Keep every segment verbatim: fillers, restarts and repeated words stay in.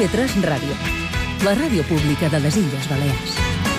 I V tres Ràdio, la ràdio pública de les Illes Balears.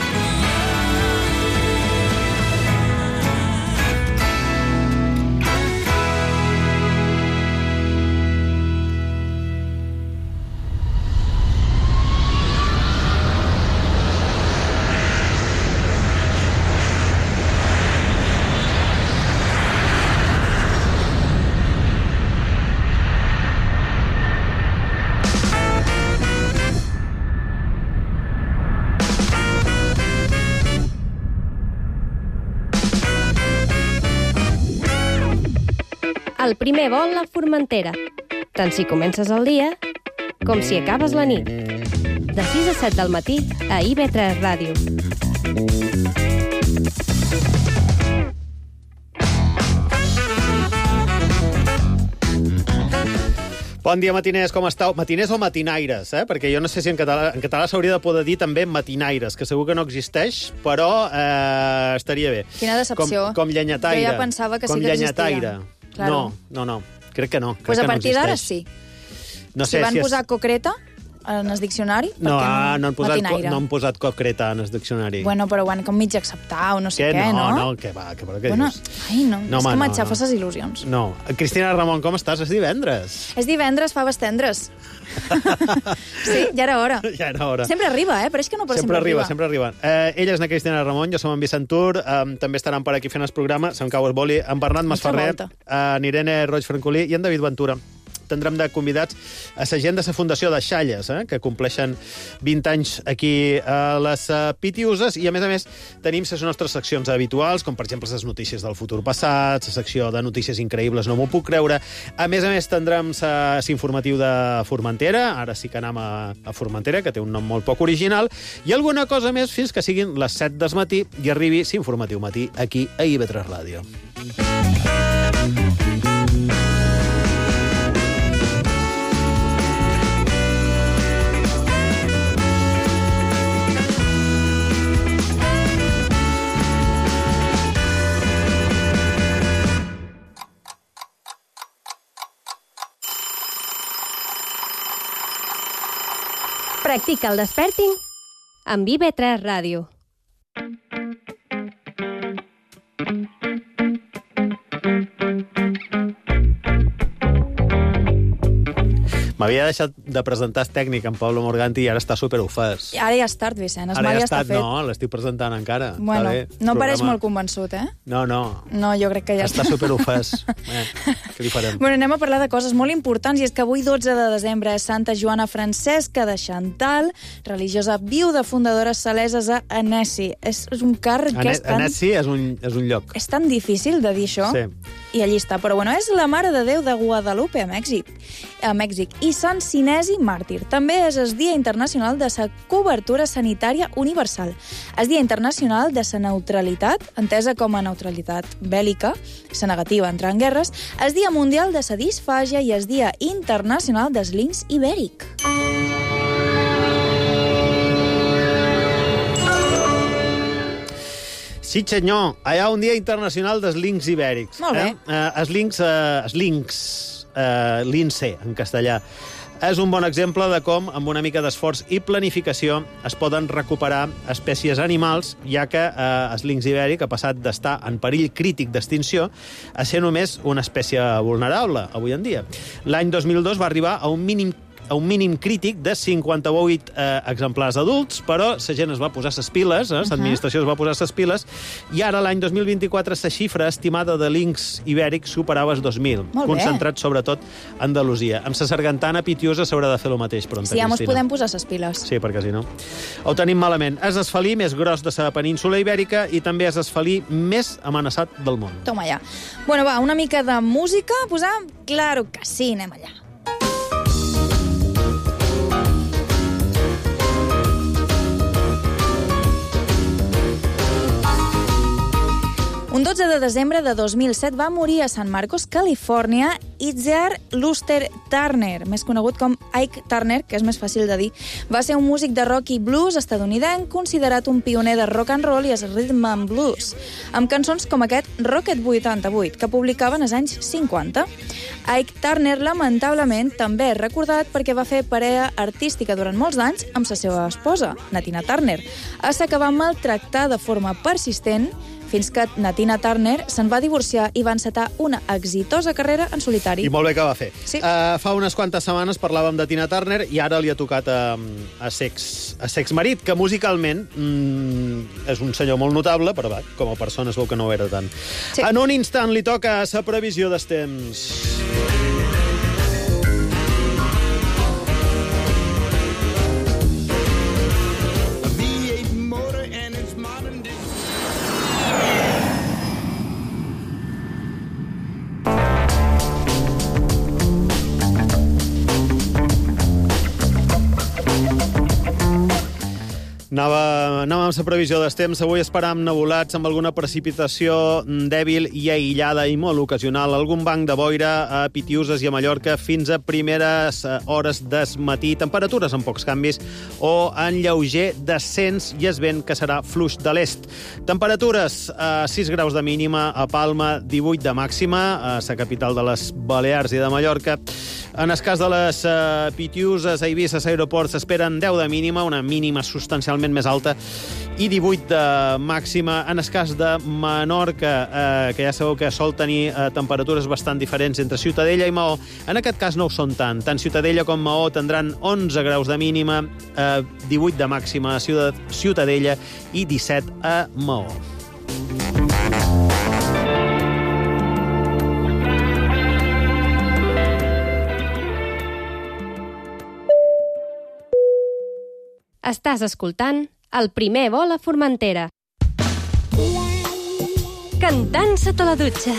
El primer vol a Formentera, tant si comences el dia com si acabes la nit. De sis a set del matí a I V tres Ràdio. Bon dia, matiners, com estàu? Matiners o matinaires, eh? Perquè jo no sé si en català, en català s'hauria de poder dir també matinaires, que segur que no existeix, però eh, estaria bé. Quina decepció. Com, com llenyataire. Jo ja pensava que sí com que existia. llenyataire. Claro. No, no, no. Crec que no. Crec pues a que partir no d'ara existeix. sí. No si sé van si és... posar concreta en el diccionari, No, per què ah, no han posat, co- matinaire? no han posat concreta en el diccionari. Bueno, però ho han com mig acceptar o no sé què? què, no, no? no, que va, que, però què Bueno, dius? ai, no, No, és home, que no, m'aixafes no. les il·lusions. No. Cristina Ramon, com estàs? És divendres. És divendres, faves tendres. Sí, ja era hora. Ja era hora. Sempre arriba, eh? Però és que no, però Sempre sempre, arriba, sempre arriba. Eh, ella és na Cristina Ramon, jo som en Vicent Tur, eh, també estaran per aquí fent el programa, se'm cau el boli, en Bernat Masferrer, volta. en Irene Roig Francolí i en David Ventura. Tindrem de convidats a la gent de la Fundació de Xalles, eh, que compleixen vint anys aquí a les uh, Pitiuses, i a més a més tenim les nostres seccions habituals, com per exemple les notícies del futur passat, la secció de notícies increïbles, no m'ho puc creure. A més a més tindrem l'informatiu de Formentera, ara sí que anem a, a Formentera, que té un nom molt poc original, i alguna cosa més fins que siguin les set del matí i arribi l'informatiu matí aquí a I V tres Ràdio. Practica el desperting amb I V tres Ràdio. M'havia deixat de presentar el tècnic, en Pablo Morganti, i ara està superofès. Ara ja és tard, Vicent. El Ara mal ja ja està, està fet. no, l'estic presentant encara. Bueno, Està bé, no programa. pareix molt convençut, eh? No, no, No, jo crec que ja està està. superofès. Eh, què li farem? Bueno, anem a parlar de coses molt importants, i és que avui, dotze de desembre, és Santa Joana Francesca de Chantal, religiosa viuda fundadora saleses a Annecy. És, és un càrrec que Ane- és tan... Annecy és un, és un lloc. És tan difícil de dir això. Sí. I allí està. Però bueno, és la Mare de Déu de Guadalupe, a Mèxic. A Mèxic. I Sant Cinesi Màrtir. També és el Dia Internacional de la Cobertura Sanitària Universal. El Dia Internacional de la Neutralitat, entesa com a neutralitat bèl·lica, la negativa entrar en guerres, el Dia Mundial de la Disfàgia i el Dia Internacional del Linx Ibèric. Sí, senyor, hi ha un dia internacional dels links ibèrics. Molt bé. Eh? Eh, els links, eh, els links, eh, lince, en castellà, és un bon exemple de com, amb una mica d'esforç i planificació, es poden recuperar espècies animals, ja que eh, el linx ibèric ha passat d'estar en perill crític d'extinció a ser només una espècie vulnerable, avui en dia. L'any dos mil dos va arribar a un mínim a un mínim crític de cinquanta-vuit eh, exemplars adults, però la gent es va posar ses piles, eh, l'administració es va posar ses piles, i ara, l'any dos mil vint-i-quatre, la xifra estimada de links ibèrics superava els dos mil, Molt bé. concentrat sobretot a Andalusia. Amb la sargantana pitiosa s'haurà de fer el mateix, pronta, Si ja mos Cristina. podem posar ses piles. Sí, perquè si no... Ho tenim malament. És el felí més gros de la península ibèrica i també és el felí més amenaçat del món. Toma ja. Bueno, va, una mica de música, posam? Claro que sí, anem allà. Un dotze de desembre de dos mil set va morir a San Marcos, Califòrnia, Itziar Luster Turner, més conegut com Ike Turner, que és més fàcil de dir. Va ser un músic de rock i blues estadounidenc, considerat un pioner de rock and roll i es rhythm and blues, amb cançons com aquest Rocket vuitanta-vuit, que publicaven als anys cinquanta. Ike Turner, lamentablement, també és recordat perquè va fer parella artística durant molts anys amb la seva esposa, Natina Turner, a la que va maltractar de forma persistent fins que Natina Turner se'n va divorciar i va encetar una exitosa carrera en solitari. I molt bé que va fer. Sí. Uh, fa unes quantes setmanes parlàvem de Tina Turner i ara li ha tocat a, a, sex, a Sex Marit, que musicalment mm, és un senyor molt notable, però va, com a persona es veu que no ho era tant. Sí. En un instant li toca la previsió dels temps. Anava, anava amb la previsió dels temps. Avui esperam nuvolats amb alguna precipitació dèbil i aïllada i molt ocasional. Algun banc de boira a Pitiuses i a Mallorca fins a primeres hores des matí. Temperatures amb pocs canvis o en lleuger descens i es vent que serà fluix de l'est. Temperatures a sis graus de mínima a Palma, divuit de màxima a la capital de les Balears i de Mallorca. En el cas de les uh, Pitiuses, a Eivissa, a l'aeroport, s'esperen deu de mínima, una mínima substancialment més alta, i divuit de màxima. En el cas de Menorca, eh, que ja sabeu que sol tenir eh, temperatures bastant diferents entre Ciutadella i Maó, en aquest cas no ho són tant. Tant Ciutadella com Maó tindran onze graus de mínima, eh, divuit de màxima a Ciutadella i disset a Maó. Estàs escoltant El primer vol a Formentera. Cantant sota la dutxa.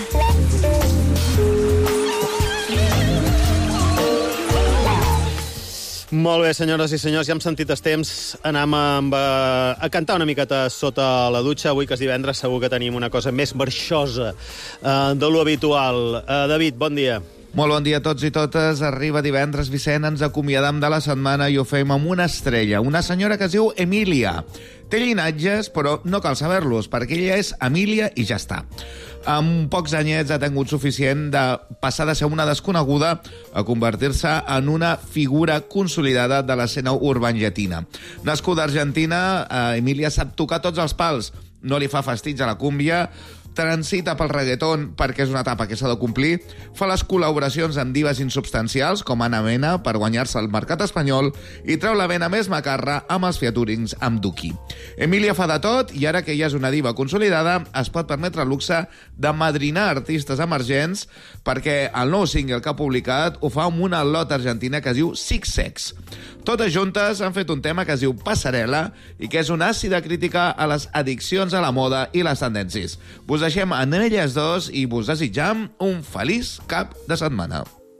Molt bé, senyores i senyors, ja hem sentit els temps. Anem amb, a, a cantar una miqueta sota la dutxa. Avui, que és divendres, segur que tenim una cosa més marxosa uh, de lo habitual. Uh, David, bon dia. Molt bon dia a tots i totes. Arriba divendres, Vicent, ens acomiadam de la setmana i ho fem amb una estrella, una senyora que es diu Emília. Té llinatges, però no cal saber-los, perquè ella és Emília i ja està. Amb pocs anyets ha tingut suficient de passar de ser una desconeguda a convertir-se en una figura consolidada de l'escena urbangetina. Nascuda a Argentina, Emília sap tocar tots els pals. No li fa fastig a la cúmbia, transita pel reggaeton perquè és una etapa que s'ha de complir, fa les col·laboracions amb dives insubstancials com Ana Mena per guanyar-se el mercat espanyol i treu la vena més macarra amb els featurings amb Duki. Emília fa de tot i ara que ja és una diva consolidada es pot permetre el luxe de madrinar artistes emergents perquè el nou single que ha publicat ho fa amb una lot argentina que es diu Six Sex. Totes juntes han fet un tema que es diu Passarel·la i que és una àcida crítica a les addiccions a la moda i les tendències. Vos deixem en elles dos i vos desitjam un feliç cap de setmana.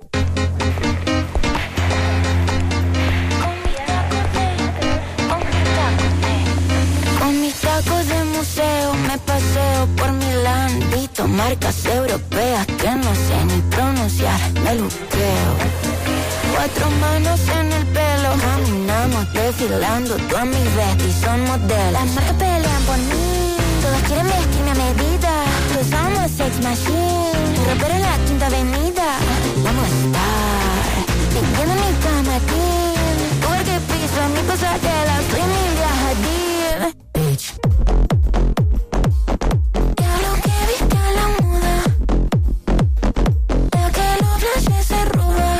Con mis tacos de museo me paseo por Milán, visto marcas europeas que no sé ni pronunciar, me luqueo. Cuatro manos en el pelo, caminamos desfilando, todas mis besties son modelos. Las marcas pelean por mí, todas quieren vestirme a medida. Todos somos sex machine, rapero en la Quinta Avenida. Vamos a estar viviendo en mi camarín, porque piso en mi pasarela, soy Emilia Hadid. Bitch. Diablo que viste a la muda, veo que lo flash se roba.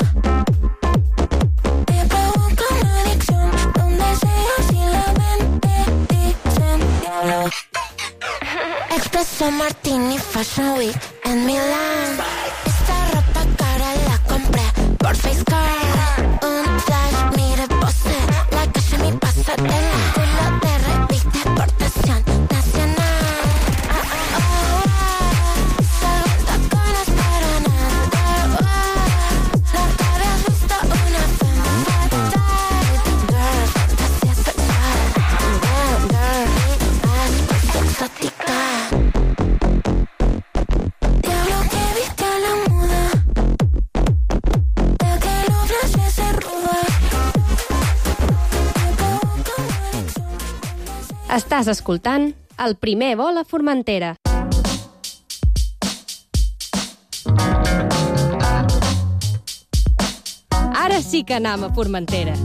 Expreso Martini Fashion Week en Milán. Esta ropa cara la compré por Facecard. Un flash, mire, pose, la calle mi pasarela. Culo de revista, exportación nacional. Ah, ah, ah, salgo tacones para nada. Nunca habías visto una femme fatal. Girl, fantasía sexual. Girl, girl, exótica. Estàs escoltant El primer vol a Formentera. Ara sí que anam a Formentera.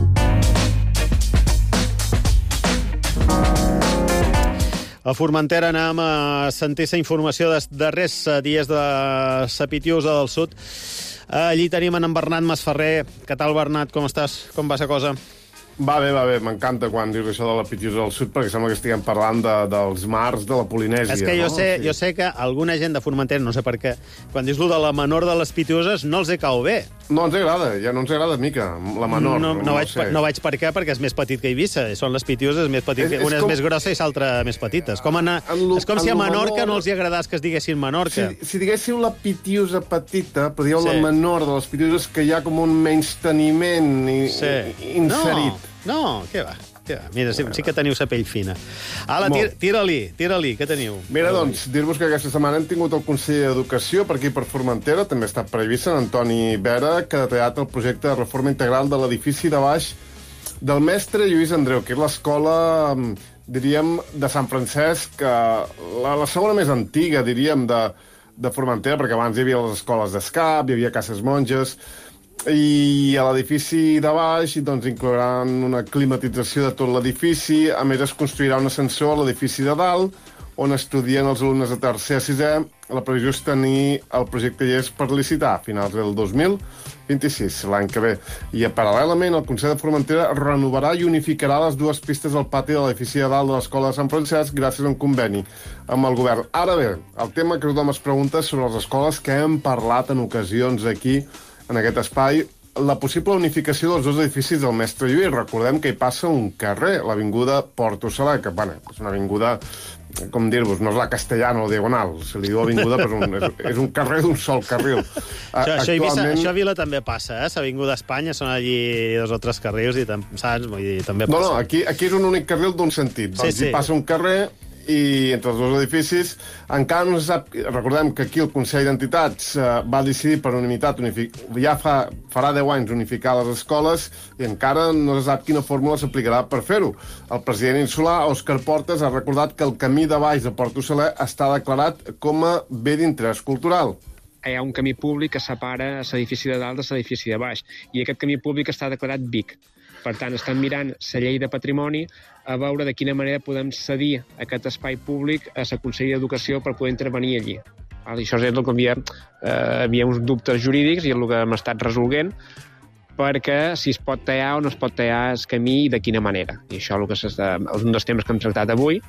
A Formentera anem a sentir la informació dels darrers dies de la Pitiusa del Sud. Allí tenim en Bernat Masferrer. Què tal, Bernat? Com estàs? Com va la cosa? Va bé, va bé. M'encanta quan dius això de la Pitiusa del Sud, perquè sembla que estiguem parlant de, dels mars de la Polinèsia. És que jo, no? sé, sí. jo sé que alguna gent de Formentera, no sé per què, quan dius de la menor de les Pitiuses, no els hi cau bé. No ens agrada, ja no ens agrada mica, la menor. No, no, no, vaig, sé. no vaig per què, perquè és més petit que Eivissa. Són les Pitiuses més petites. És- és Una és com- més grossa i l'altra més petita. És com, anar, En lo- és com si a en lo Menorca menor- no els hi agradés que es diguessin Menorca. Si, si diguéssiu la Pitiusa petita, però dieu Sí. la menor de les Pitiuses, que hi ha com un menysteniment i, Sí. i, inserit. No, no, què va? Què va? Mira, sí, sí que teniu la pell fina. Ala, Molt. tir- tira-li, tira-li, què teniu? Mira, doncs, dir-vos que aquesta setmana hem tingut el conseller d'Educació per aquí per Formentera, també està per Eivissa, en Antoni Vera, que ha detallat el projecte de reforma integral de l'edifici de baix del mestre Lluís Andreu, que és l'escola, diríem, de Sant Francesc, que la, la segona més antiga, diríem, de, de Formentera, perquè abans hi havia les escoles d'escap, hi havia cases monges, i a l'edifici de baix doncs, inclouran una climatització de tot l'edifici. A més, es construirà un ascensor a l'edifici de dalt, on estudien els alumnes de tercer a sisè. La previsió és tenir el projecte llest per licitar a finals del dos mil vint-i-sis, l'any que ve. I paral·lelament, el Consell de Formentera renovarà i unificarà les dues pistes del pati de l'edifici de dalt de l'Escola de Sant Francesc gràcies a un conveni amb el govern. Ara bé, el tema que tothom es pregunta és sobre les escoles que hem parlat en ocasions aquí, en aquest espai, la possible unificació dels dos edificis del mestre Lluís. Recordem que hi passa un carrer, l'avinguda Port Ocelà, que, bueno, és una avinguda, com dir-vos, no és la Castellana o la Diagonal, se li diu avinguda, però un, és, és un carrer d'un sol carril. Això, això, Eivissa, això a Vila també passa, eh? L'Avinguda Espanya són allí dos o tres carrils i tam, saps? Vull dir, també passa. No, no, aquí, aquí és un únic carril d'un sentit. Sí, Doncs sí. hi passa un carrer i entre els dos edificis encara no se sap. Recordem que aquí el Consell d'Entitats eh, va decidir per unanimitat unific... ja fa, farà deu anys unificar les escoles i encara no se sap quina fórmula s'aplicarà per fer-ho. El president insular, Òscar Portes, ha recordat que el camí de baix de Port Ocelà està declarat com a bé d'interès cultural. Hi ha un camí públic que separa l'edifici de dalt de l'edifici de baix, i aquest camí públic està declarat Vic. Per tant, estan mirant la llei de patrimoni a veure de quina manera podem cedir aquest espai públic a la Conselleria d'Educació per poder intervenir allí. I això és el que havia, eh, havia uns dubtes jurídics i és el que hem estat resolguent, perquè si es pot tallar o no es pot tallar el camí i de quina manera. I això és, el que és un dels temes que hem tractat avui.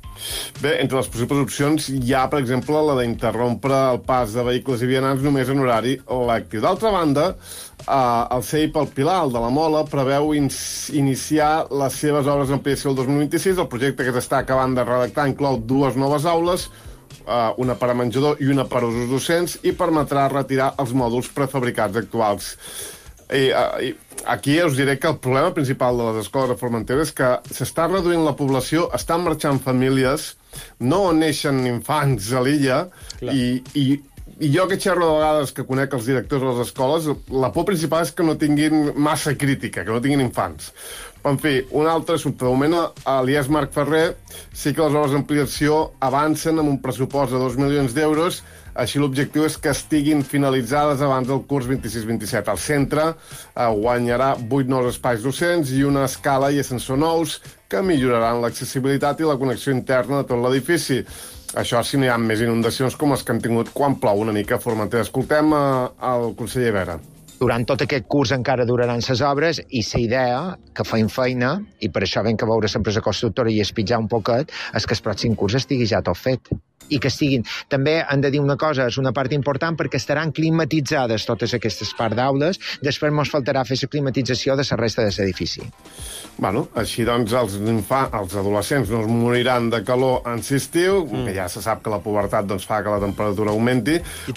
Bé, entre les possibles opcions hi ha, per exemple, la d'interrompre el pas de vehicles i vianants només en horari elèctric. D'altra banda, eh, el C E I P al Pilar, el de la Mola, preveu in iniciar les seves obres d'ampliació el dos mil vint-i-sis. El projecte que s'està acabant de redactar inclou dues noves aules, eh, una per a menjador i una per a usos docents, i permetrà retirar els mòduls prefabricats actuals. I, i aquí us diré que el problema principal de les escoles de Formentera és que s'està reduint la població, estan marxant famílies, no neixen infants a l'illa, i, i, i jo que xerro de vegades que conec els directors de les escoles, la por principal és que no tinguin massa crítica, que no tinguin infants. En fi, un altre assumpte. De moment, a l'I E S Marc Ferrer sí que les obres d'ampliació avancen amb un pressupost de dos milions d'euros. Així l'objectiu és que estiguin finalitzades abans del curs vint-i-sis vint-i-set. El centre eh, guanyarà vuit nous espais docents i una escala i ascensor nous que milloraran l'accessibilitat i la connexió interna de tot l'edifici. Això si no hi ha més inundacions com les que hem tingut quan plou una mica a Formentera. Escoltem eh, el conseller Vera. Durant tot aquest curs encara duraran les obres i la idea que feim feina, i per això vam que veure l'empresa constructora i espitjar un poquet, és que el pròxim curs estigui ja tot fet. I que estiguin... També han de dir una cosa, és una part important perquè estaran climatitzades totes aquestes parts d'aules, després ens faltarà fer la climatització de la resta de l'edifici. Bueno, així doncs els, infants, els adolescents no es moriran de calor en l'estiu, mm. que ja se sap que la pubertat doncs, fa que la temperatura augmenti,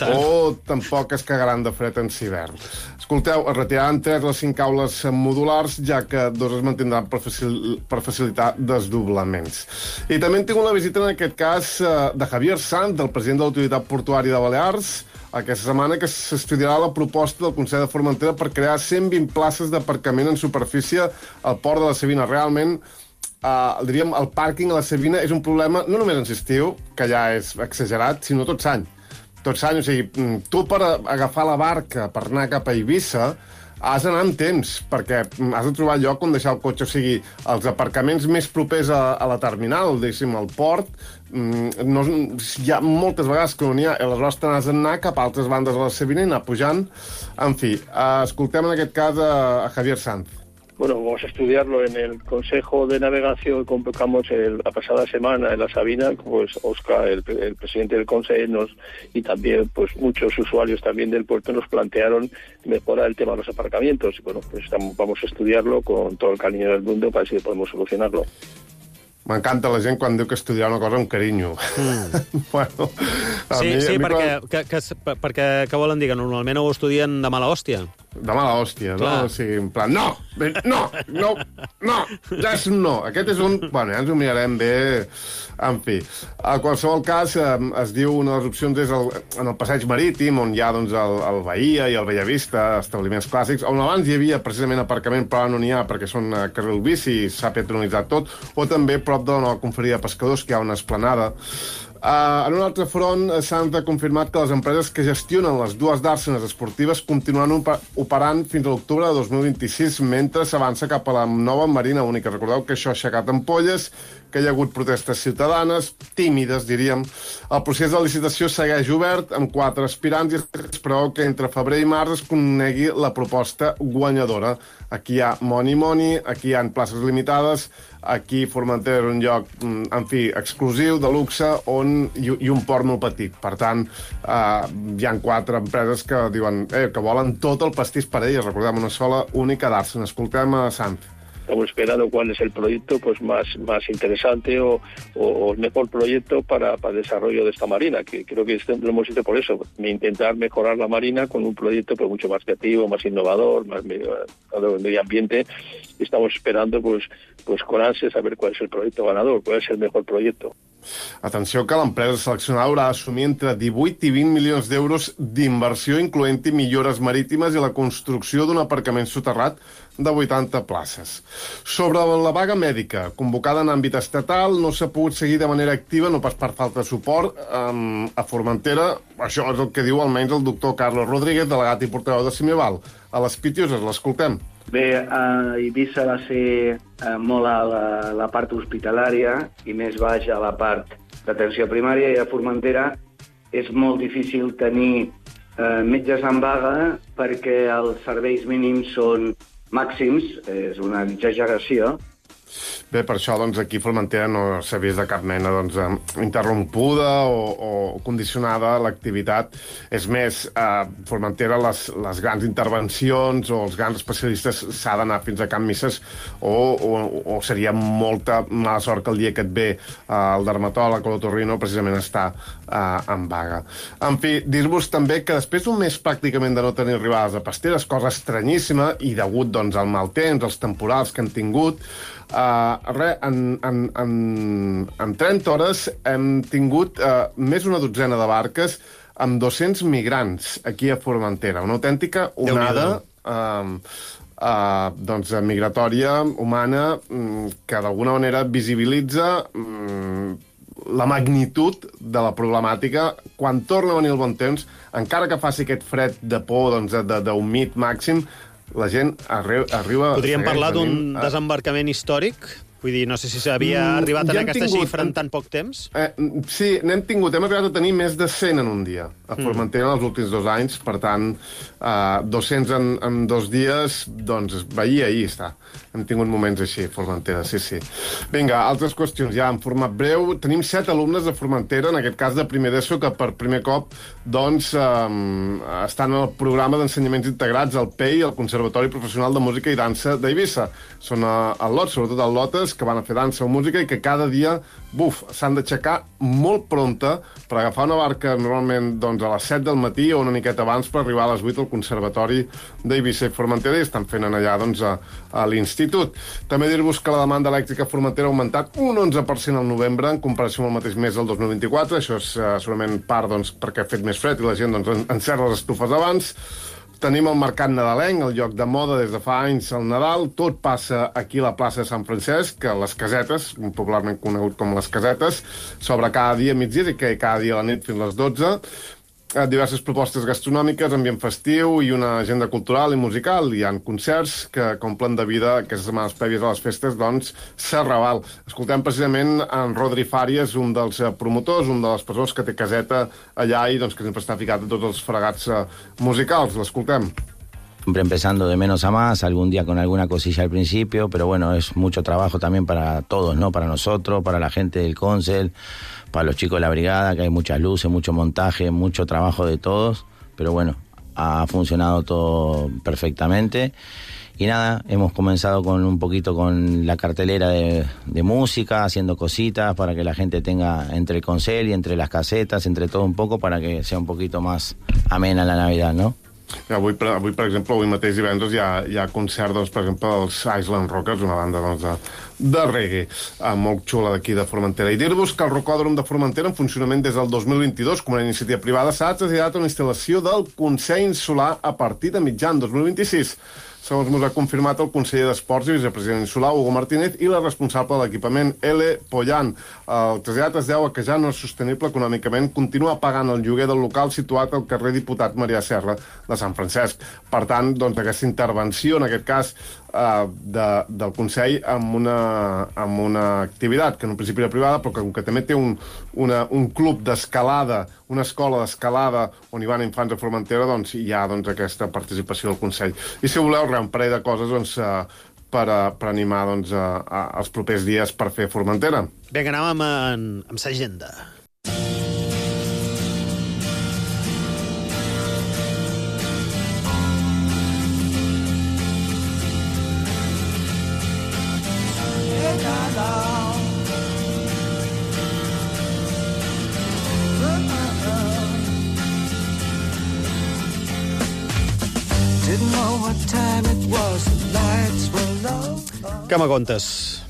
o tampoc es cagaran de fred en l'hivern. Escolteu, es retiraran tres de les cinc aules modulars, ja que dos es mantindran per, facil per facilitar desdoblaments. I també hem tingut la visita, en aquest cas, de Javier Sanz, del president de l'Autoritat Portuària de Balears, aquesta setmana que s'estudiarà la proposta del Consell de Formentera per crear cent vint places d'aparcament en superfície al port de la Savina. Realment, uh, diríem, el pàrquing a la Savina és un problema no només en estiu, que ja és exagerat, sinó tot l'any. Tot l'any, o sigui, tu per agafar la barca per anar cap a Eivissa has d'anar amb temps, perquè has de trobar lloc on deixar el cotxe. O sigui, els aparcaments més propers a, a la terminal, diguéssim, al port, no, hi ha moltes vegades que no n'hi ha, aleshores te n'has d'anar cap a altres bandes de la Savina i anar pujant. En fi, escoltem en aquest cas a, a Javier Sanz. Bueno, vamos a estudiarlo en el Consejo de Navegación que convocamos el, la pasada semana en la Sabina. Pues Oscar, el, el presidente del Consejo, nos, y también pues muchos usuarios también del puerto nos plantearon mejorar el tema de los aparcamientos. Bueno, pues estamos, vamos a estudiarlo con todo el cariño del mundo para ver si podemos solucionarlo. M'encanta la gent quan diu que estudiar una cosa amb carinyo. Mm. bueno, a sí, mi, sí a mi perquè, quan... que, que, perquè què volen dir? Que normalment ho estudien de mala hòstia. De mala hòstia, Clar. no? O sigui, en plan, no, no, no, no, ja és un no. Aquest és un... Bueno, ja ens ho mirarem bé. En fi, a qualsevol cas, es diu, una de les opcions és el, en el passeig marítim, on hi ha doncs, el, el Bahia i el Bellavista, establiments clàssics, on abans hi havia precisament aparcament, però no n'hi ha perquè són carril bici i s'ha patronitzat tot, o també prop de la nova confraria de pescadors, que hi ha una esplanada. Uh, en un altre front, s'han confirmat que les empreses que gestionen les dues dàrsenes esportives continuaran operant fins a l'octubre de dos mil vint-i-sis, mentre s'avança cap a la nova Marina Única. Recordeu que això ha aixecat ampolles, que hi ha hagut protestes ciutadanes, tímides, diríem. El procés de licitació segueix obert, amb quatre aspirants, i es preveu que entre febrer i març es conegui la proposta guanyadora. Aquí hi ha money money, aquí hi ha places limitades, aquí Formentera és un lloc, en fi, exclusiu, de luxe, on i, i un port molt petit. Per tant, eh, hi ha quatre empreses que diuen eh, que volen tot el pastís per elles. Recordem, una sola única dàrsena. Escoltem a Sanz. Estamos esperando cuál es el proyecto pues más, más interesante o, o, o el mejor proyecto para, para el desarrollo de esta marina, que creo que lo hemos hecho por eso, intentar mejorar la marina con un proyecto pues mucho más creativo, más innovador, más medio, medio ambiente. Estamos esperando pues, pues con ansias saber cuál es el proyecto ganador, cuál es el mejor proyecto. Atenció que l'empresa seleccionada haurà d'assumir entre divuit i vint milions d'euros d'inversió, incloent-hi millores marítimes i la construcció d'un aparcament soterrat de vuitanta places. Sobre la vaga mèdica, convocada en àmbit estatal, no s'ha pogut seguir de manera activa, no pas per falta de suport, um, a Formentera. Això és el que diu almenys el doctor Carlos Rodríguez, delegat i portaveu de Cimeval. A les Pitioses, l'escoltem. Bé, a Eivissa va ser eh, molt a la, la part hospitalària i més baix a la part d'atenció primària, i a Formentera és molt difícil tenir eh, metges en vaga perquè els serveis mínims són màxims, és una exageració. Bé, per això doncs, aquí Formentera no s'ha vist de cap mena doncs, interrompuda o, o condicionada l'activitat. És més, a Formentera les, les grans intervencions o els grans especialistes s'ha d'anar fins a Can Misses o, o, o seria molta mala sort que el dia que et ve uh, el dermatòleg o l'otorrino precisament està uh, en vaga. En fi, dir-vos també que després d'un mes pràcticament de no tenir arribades a pasteres, cosa estranyíssima, i degut doncs, al mal temps, als temporals que han tingut, Uh, re, en, en, en, en trenta hores hem tingut uh, més d'una dotzena de barques amb dos-cents migrants aquí a Formentera. Una autèntica onada uh, uh, doncs, migratòria, humana, um, que d'alguna manera visibilitza um, la magnitud de la problemàtica. Quan torna a venir el bon temps, encara que faci aquest fred de por, doncs, d'humit màxim, la gent arri arriba... Podríem parlar d'un a... desembarcament històric? Vull dir, no sé si s'havia mm, arribat a aquesta tingut, xifra en tan poc temps. Eh, sí, n'hem tingut. Hem arribat a tenir més de cent en un dia a Formentera mm. els últims dos anys. Per tant, eh, dos-cents en, en dos dies, doncs, ahir, ahir està. Hem tingut moments així, Formentera, sí, sí. Vinga, altres qüestions ja en format breu. Tenim set alumnes de Formentera, en aquest cas de primer d'ESO, que per primer cop doncs, eh, estan en el programa d'ensenyaments integrats al P E I, el Conservatori Professional de Música i Dansa d'Eivissa. Són al Lot, sobretot al Lotes, que van a fer dansa o música i que cada dia, buf, s'han d'aixecar molt pronta per agafar una barca normalment doncs, a les set del matí o una miqueta abans per arribar a les vuit al Conservatori d'Eivissa i Formentera, i estan fent allà doncs, a, a l'institut. També dir-vos que la demanda elèctrica a Formentera ha augmentat un onze per cent al novembre en comparació amb el mateix mes del dos mil vint-i-quatre. Això és uh, segurament part doncs, perquè ha fet més fred i la gent doncs, encert les estufes abans. tenim el mercat nadalenc, el lloc de moda des de fa anys al Nadal. Tot passa aquí a la plaça de Sant Francesc, que les casetes, popularment conegut com les casetes, s'obre cada dia a migdia i que cada dia a la nit fins a les dotze. Diverses propostes gastronòmiques, ambient festiu i una agenda cultural i musical. Hi ha concerts que complen de vida aquestes setmanes prèvies a les festes, doncs, Serraval. Escoltem precisament en Rodri Fàries, un dels promotors, un de les persones que té caseta allà i doncs, que sempre està ficat a tots els fregats musicals. L'escoltem. Siempre empezando de menos a más, algún día con alguna cosilla al principio, pero bueno, es mucho trabajo también para todos, ¿no? Para nosotros, para la gente del Consell, para los chicos de la brigada, que hay muchas luces, mucho montaje, mucho trabajo de todos, pero bueno, ha funcionado todo perfectamente. Y nada, hemos comenzado con un poquito con la cartelera de, de música, haciendo cositas para que la gente tenga entre el Consell y entre las casetas, entre todo un poco, para que sea un poquito más amena la Navidad, ¿no? Avui, per, avui, per exemple, avui mateix divendres hi ha, hi ha concert, doncs, per exemple, dels Island Rockers, una banda doncs, de, de reggae eh, molt xula d'aquí de Formentera. I dir-vos que el Rocòdrom de Formentera, en funcionament des del dos mil vint-i-dos, com una iniciativa privada, s'ha traslladat a una instal·lació del Consell Insular a partir de mitjan dos mil vint-i-sis. Segons ens ha confirmat el conseller d'Esports i vicepresident insular, Hugo Martínez, i la responsable de l'equipament, L. Pollan. El trasllat es deu a que ja no és sostenible econòmicament continuar pagant el lloguer del local situat al carrer Diputat Marià Serra de Sant Francesc. Per tant, doncs, aquesta intervenció, en aquest cas, eh, de, del Consell amb una, amb una activitat que en un principi era privada, però que, que també té un, una, un club d'escalada, una escola d'escalada on hi van infants a Formentera, doncs hi ha doncs, aquesta participació del Consell. I si voleu, un parell de coses doncs, uh, per, uh, per animar doncs, uh, uh, els propers dies per fer Formentera. Vinga, anàvem amb, amb l'agenda. Què me contes?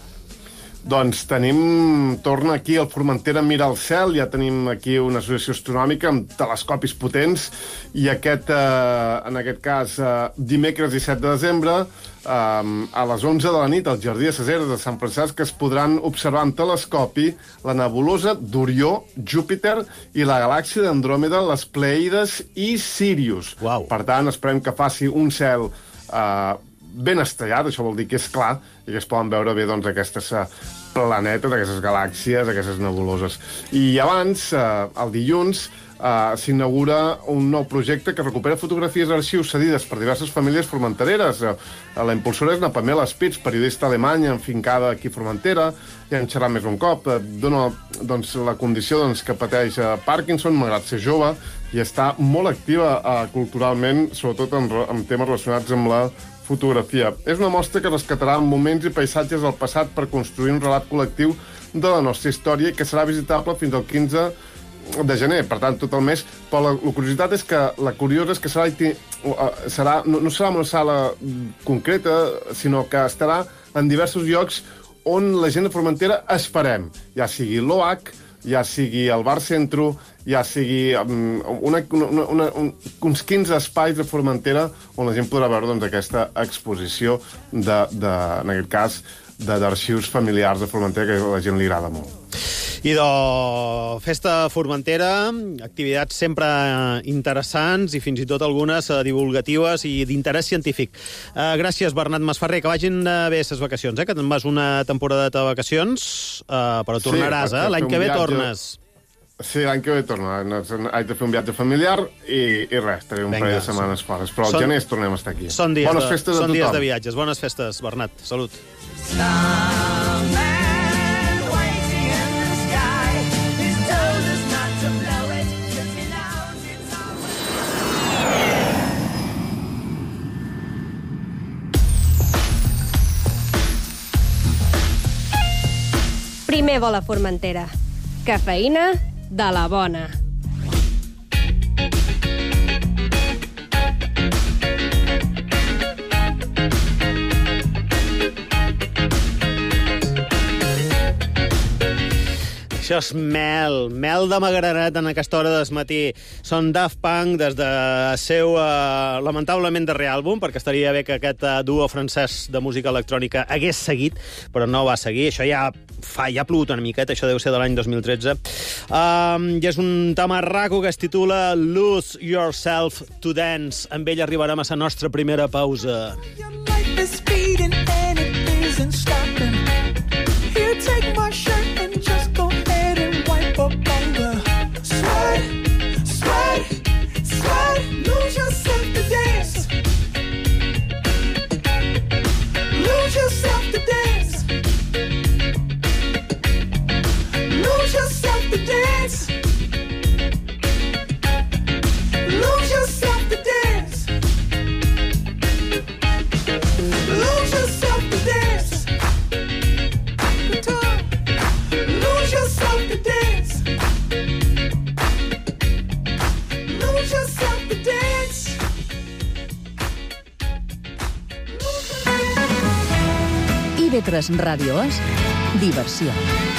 Doncs tenim, torna aquí al Formentera Mira al Cel, ja tenim aquí una associació astronòmica amb telescopis potents i aquest, eh, en aquest cas, eh, dimecres disset de desembre, eh, a les onze de la nit, al Jardí de ses Eres de Sant Francesc, es podran observar amb telescopi la nebulosa d'Orió, Júpiter i la galàxia d'Andròmeda, les Pleiades i Sirius. Wow. Per tant, esperem que faci un cel eh, ben estrellat, això vol dir que és clar, i que es poden veure bé doncs, aquestes uh, planetes, aquestes galàxies, aquestes nebuloses. I abans, uh, el dilluns, uh, s'inaugura un nou projecte que recupera fotografies d'arxius cedides per diverses famílies formentereres. Uh, la impulsora és na Pamela Spitz, periodista alemanya enfincada aquí a Formentera, i en xerrat més un cop. Uh, dona doncs, la condició doncs, que pateix uh, Parkinson, malgrat ser jove, i està molt activa uh, culturalment, sobretot en, en temes relacionats amb la fotografia. És una mostra que rescatarà moments i paisatges del passat per construir un relat col·lectiu de la nostra història i que serà visitable fins al quinze de gener, per tant, tot el mes. Però la, la curiositat és que, la curiosa és que serà, serà no, no serà una sala concreta, sinó que estarà en diversos llocs on la gent de Formentera esperem, ja sigui l'O H, ja sigui el Bar Centro, ja sigui um, una, una, una, un, uns quinze espais de Formentera on la gent podrà veure doncs, aquesta exposició, de, de, en aquest cas, d'arxius familiars de Formentera, que a la gent li agrada molt. I de Festa Formentera, activitats sempre interessants i fins i tot algunes divulgatives i d'interès científic. Uh, gràcies, Bernat Masferrer, que vagin bé les vacacions, eh? Que te'n vas una temporada de vacacions, uh, però tornaràs, sí, eh? L'any que ve viatge... tornes. Sí, l'any que ve torno. Haig de fer un viatge familiar i, i res, estaré un Venga, parell de setmanes sí. fora. Però al gener tornem a estar aquí. Són dies, Bones de, festes són a tothom. dies de viatges. Bones festes, Bernat. Salut. Primer vol a Formentera. Cafeïna de la bona. Això és mel, mel de magranet en aquesta hora del matí. Són Daft Punk des de seu, uh, lamentablement, darrer àlbum, perquè estaria bé que aquest uh, duo francès de música electrònica hagués seguit, però no va seguir. Això ja fa, ja ha plogut una miqueta, això deu ser de l'any dos mil tretze. Um, I és un tamarraco que es titula Lose Yourself to Dance. Amb ell arribarem a la nostra primera pausa. Is speeding and it isn't stopping. Here, take my shirt and just go ahead and wipe up all the sweat, sweat, sweat. Lose yourself to dance. Lose yourself to dance. Lose yourself to dance. Lose yourself to dance. Lose yourself to dance. Lose yourself to dance. Lose yourself to dance. I V tres Ràdio és diversió.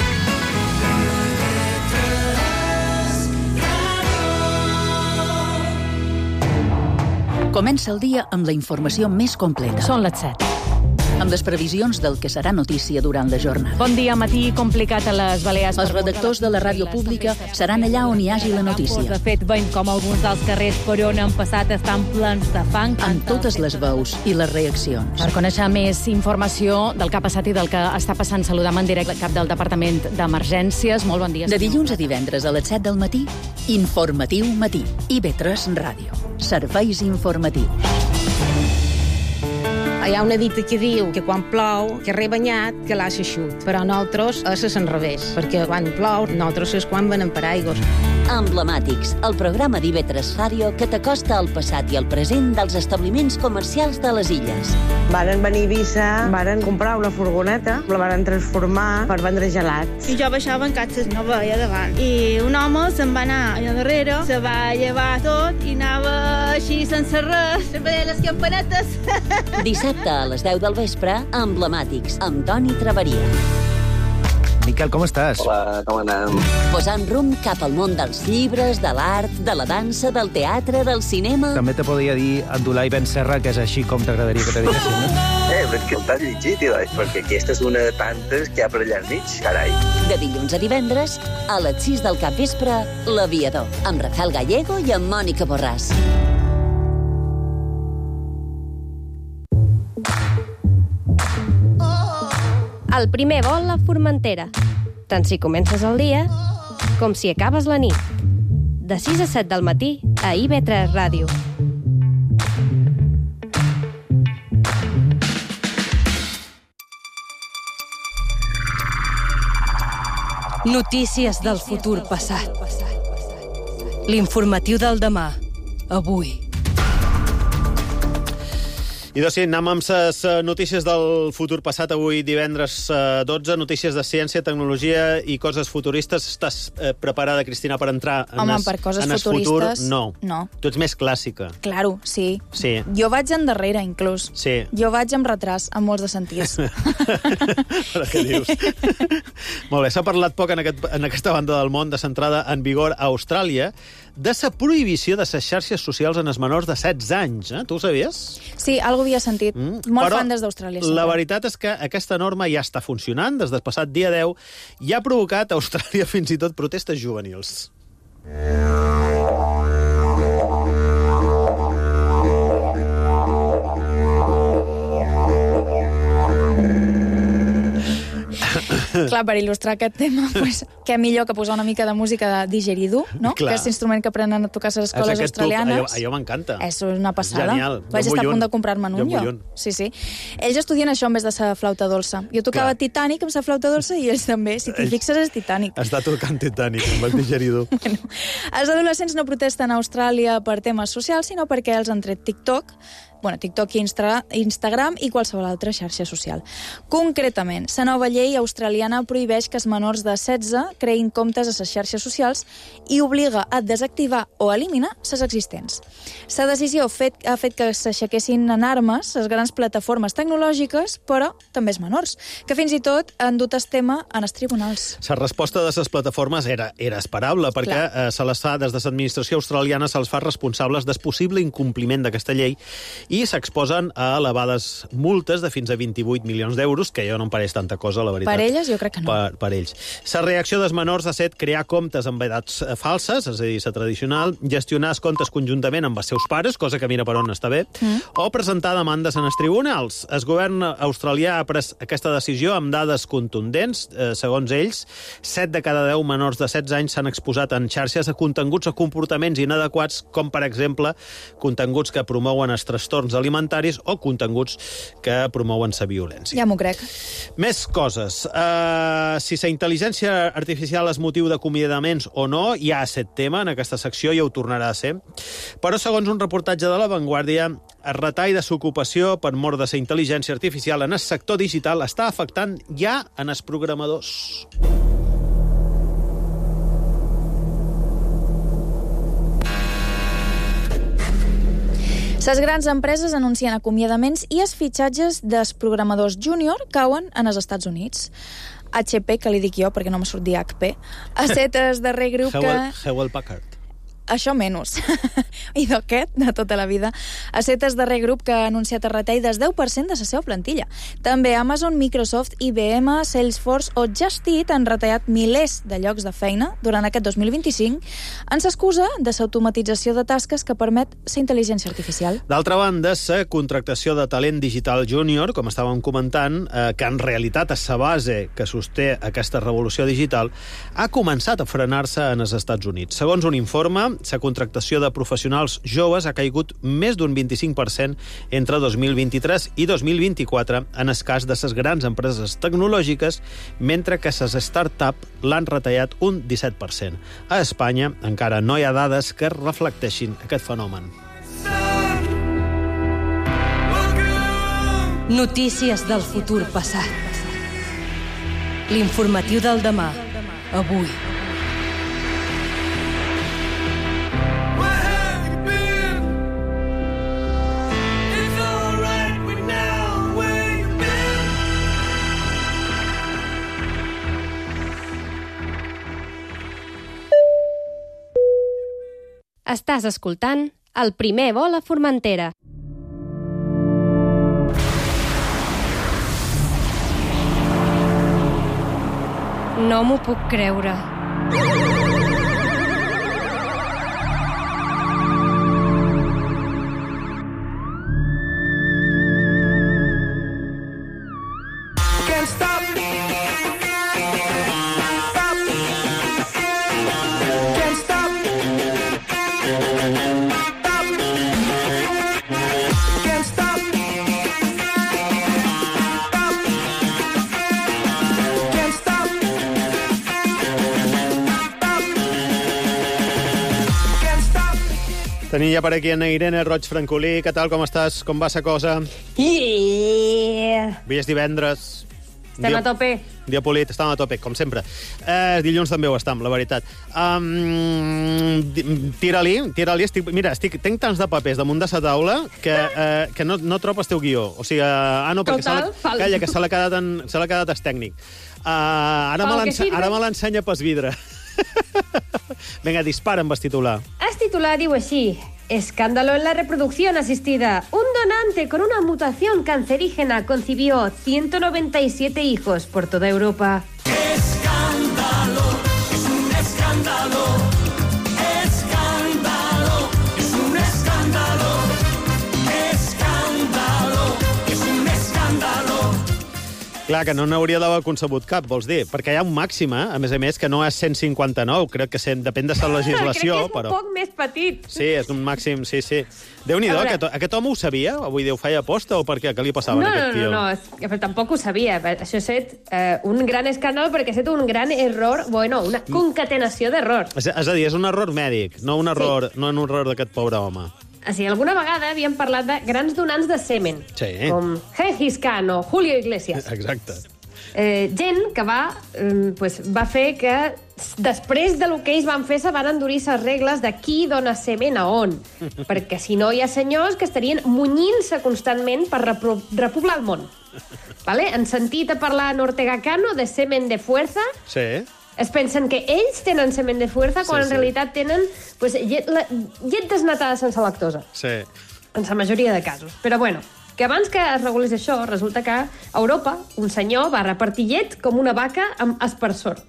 Comença el dia amb la informació més completa. Són les set. Amb les previsions del que serà notícia durant la jornada. Bon dia, matí complicat a les Balears. Els redactors de la ràdio pública seran allà on hi hagi la notícia. De fet, veiem com alguns dels carrers per on han passat estan plens de fang. Amb totes les veus i les reaccions. Per conèixer més informació del que ha passat i del que està passant, saludam en directe el cap del Departament d'Emergències. Molt bon dia. De dilluns a divendres a les set del matí, Informatiu Matí. I V tres Ràdio. Serveis informatius. Hi ha una dita que diu que quan plou, que re banyat, que l'ha eixut. Però nosaltres és al revés, perquè quan plou, nosaltres és quan venen per aigües. Emblemàtics, el programa d'I V tres Ràdio que t'acosta al passat i al present dels establiments comercials de les illes. Varen venir a Eivissa, varen comprar una furgoneta, la varen transformar per vendre gelats. I jo baixava en catxes, no veia davant. I un home se'n va anar allà darrere, se va llevar tot i anava així sense res, sempre deia les campanetes. Dissabte a les deu del vespre, Emblemàtics, amb Toni Traveria. Miquel, com estàs? Hola, com anem? Posant rumb cap al món dels llibres, de l'art, de la dansa, del teatre, del cinema... També te podria dir Abdulai Ben Serra, que és així com t'agradaria que te diguessin, no? Eh, però és que t'has llegit, tio, perquè aquesta és una de tantes que hi ha per allà al mig, carai. De dilluns a divendres, a les sis del capvespre, L'Aviador, amb Rafael Gallego i amb Mònica Borràs. El primer vol a Formentera. Tant si comences el dia com si acabes la nit. De sis a set del matí a I V tres Ràdio. Notícies del futur passat. L'informatiu del demà. Avui. I doncs sí, anem amb les notícies del futur passat, avui divendres dotze, notícies de ciència, tecnologia i coses futuristes. Estàs eh, preparada, Cristina, per entrar en Home, es, per coses en es futuristes, futur? No. no. Tu ets més clàssica. Claro, sí. Sí. Jo vaig endarrere, inclús. Sí. Jo vaig amb retras, amb molts de sentirs. Però què dius? Molt bé, s'ha parlat poc en, aquest, en aquesta banda del món de centrada en vigor a Austràlia de la prohibició de les xarxes socials en els menors de setze anys. Eh? Tu ho sabies? Sí, algo havia sentit. Mm. Molt Però fan des d'Austràlia. La veritat és que aquesta norma ja està funcionant des del passat dia deu i ha provocat a Austràlia fins i tot protestes juvenils. Clar, per il·lustrar aquest tema, pues, què millor que posar una mica de música de didgeridoo, no? Clar. Que és l'instrument que aprenen a tocar a les escoles australianes. Allò, allò m'encanta. És una passada. Genial. Vaig estar a punt de comprar-me'n un jo. Bullon. Sí, sí. Ells estudien això en vez de la flauta dolça. Jo tocava Clar. Titanic amb la flauta dolça i ells també. Si t'hi fixes, és Titanic. Està tocant Titanic amb el didgeridoo. Bueno, els adolescents no protesten a Austràlia per temes socials, sinó perquè els han tret TikTok bueno, TikTok i Instra, Instagram i qualsevol altra xarxa social. Concretament, la nova llei australiana prohibeix que els menors de setze creïn comptes a les xarxes socials i obliga a desactivar o eliminar les existents. La decisió fet, ha fet que s'aixequessin en armes les grans plataformes tecnològiques, però també els menors, que fins i tot han dut el tema en els tribunals. La resposta de les plataformes era, era esperable, perquè eh, se les fa, des de l'administració australiana se'ls fa responsables del possible incompliment d'aquesta llei i s'exposen a elevades multes de fins a vint-i-vuit milions d'euros, que jo no em pareix tanta cosa, la veritat. Per elles, jo crec que no. Per, per ells. La reacció dels menors ha estat crear comptes amb edats falses, és a dir, la tradicional, gestionar els comptes conjuntament amb els seus pares, cosa que mira per on està bé, mm. o presentar demandes en els tribunals. El govern australià ha pres aquesta decisió amb dades contundents. Eh, segons ells, set de cada deu menors de setze anys s'han exposat en xarxes a continguts o comportaments inadequats, com, per exemple, continguts que promouen els trastorns alimentaris o continguts que promouen la violència. Ja m'ho crec. Més coses. Uh, si la intel·ligència artificial és motiu d'acomiadaments o no, ja ha set tema en aquesta secció i ho tornarà a ser. Però, segons un reportatge de La Vanguardia, el retall de l'ocupació per mort de la intel·ligència artificial en el sector digital està afectant ja en els programadors. Les grans empreses anuncien acomiadaments i els fitxatges dels programadors júnior cauen en els Estats Units. H P, que li dic jo perquè no m'ha sortit H P, ha set el darrer grup que... Hewlett Packard. Això menys. I d'aquest, de tota la vida, ha set el darrer grup que ha anunciat el retall del deu per cent de la seva plantilla. També Amazon, Microsoft, I B M, Salesforce o Just Eat han retallat milers de llocs de feina durant aquest dos mil vint-i-cinc en l'excusa de l'automatització de tasques que permet la intel·ligència artificial. D'altra banda, la contractació de talent digital júnior, com estàvem comentant, eh, que en realitat és la base que sosté aquesta revolució digital, ha començat a frenar-se en els Estats Units. Segons un informe, la contractació de professionals joves ha caigut més d'un vint-i-cinc per cent entre dos mil vint-i-tres i dos mil vint-i-quatre en el cas de les grans empreses tecnològiques, mentre que les start-up l'han retallat un disset per cent. A Espanya encara no hi ha dades que reflecteixin aquest fenomen. Notícies del futur passat. L'informatiu del demà. Avui. Estàs escoltant El primer vol a Formentera. No m'ho puc creure. Can't stop. Can't stop. Tenim ja per aquí en Irene Roig Francolí. Què tal, com estàs? Com va la cosa? Yeah. Avui és divendres. Estem dia, a tope. Dia polit, estàvem a tope, com sempre. Eh, dilluns també ho estem, la veritat. Um, tira-li, tira-li. Estic, mira, estic, tenc tants de papers damunt de la taula que, eh, que no, no trobo el teu guió. O sigui, ah, no, perquè Total, se l'ha, calla, que se l'ha quedat, en, se l'ha quedat el tècnic. Uh, ara, ara me l'ensenya pel vidre. Vinga, dispara amb el titular. El titular diu així: escándalo en la reproducción asistida. Un donante con una mutación cancerígena concibió ciento noventa y siete hijos por toda Europa. Escándalo, es un escándalo. Escándalo, es un escándalo. Escándalo, es un escándalo. Clar, que no n'hauria d'haver concebut cap, vols dir? Perquè hi ha un màxim, eh? A més a més, que no és cent cinquanta-nou. Crec que depèn de la legislació, Crec que és però... un poc més petit. Sí, és un màxim, sí, sí. Déu-n'hi-do, aquest, aquest home ho sabia? Avui Déu feia aposta o per què? Què li passava No, a no, aquest tio? no, no, és que tampoc ho sabia. Això ha estat eh, un gran escàndol perquè ha estat un gran error, bueno, una concatenació d'errors. És, és a dir, és un error mèdic, no un error, sí. no un error d'aquest pobre home. Així, alguna vegada havíem parlat de grans donants de semen, Sí. com Gengis Khan o Julio Iglesias. Exacte. Eh, gent que va, eh, pues, va fer que després de lo que ells van fer se van endurir les regles de qui dona semen a on, perquè si no hi ha senyors que estarien munyint-se constantment per repro- repoblar el món. Vale? En sentit a parlar en Ortega Cano de semen de fuerza, Sí. es pensen que ells tenen semen de fuerza quan Sí, en sí. realitat tenen pues, llet, la, llet desnatada sense lactosa, Sí. en la majoria de casos. Però bueno, que abans que es regulés això, resulta que a Europa un senyor va repartir llet com una vaca amb aspersor.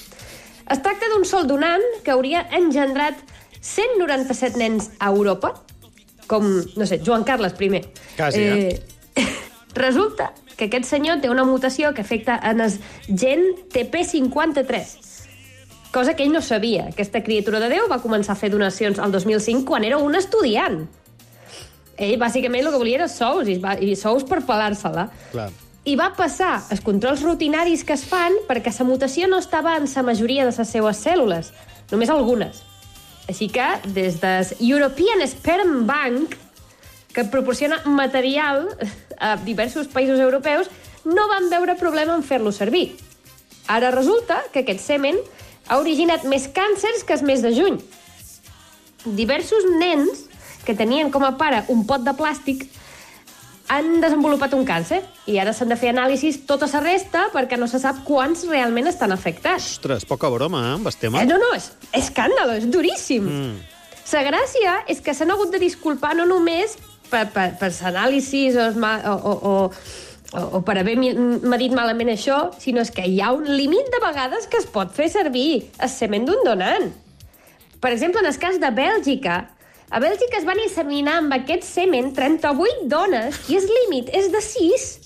Es tracta d'un sol donant que hauria engendrat cent noranta-set nens a Europa, com, no sé, Joan Carles primer. Quasi, eh? Resulta que aquest senyor té una mutació que afecta en el gen T P cinquanta-tres, cosa que ell no sabia. Aquesta criatura de Déu va començar a fer donacions al dos mil cinc quan era un estudiant. Ell, bàsicament, el que volia era sous, i, va, i sous per pelar-se-la. Clar. I va passar els controls rutinaris que es fan perquè la mutació no estava en la majoria de les seues cèl·lules, només algunes. Així que, des del European Sperm Bank, que proporciona material a diversos països europeus, no van veure problema en fer-lo servir. Ara resulta que aquest semen ha originat més càncers que el mes de juny. Diversos nens que tenien com a pare un pot de plàstic han desenvolupat un càncer i ara s'han de fer anàlisis tota la resta perquè no se sap quants realment estan afectats. Ostres, poca broma, eh, amb el tema. Eh, no, no, és escàndalo, és duríssim. Mm. La gràcia és que s'han hagut de disculpar no només per, per, per l'anàlisis o, o, o, o, o per haver medit malament això, sinó és que hi ha un límit de vegades que es pot fer servir el semen d'un donant. Per exemple, en el cas de Bèlgica, a Bèlgica es van inseminar amb aquest semen trenta-vuit dones i el límit és de sis.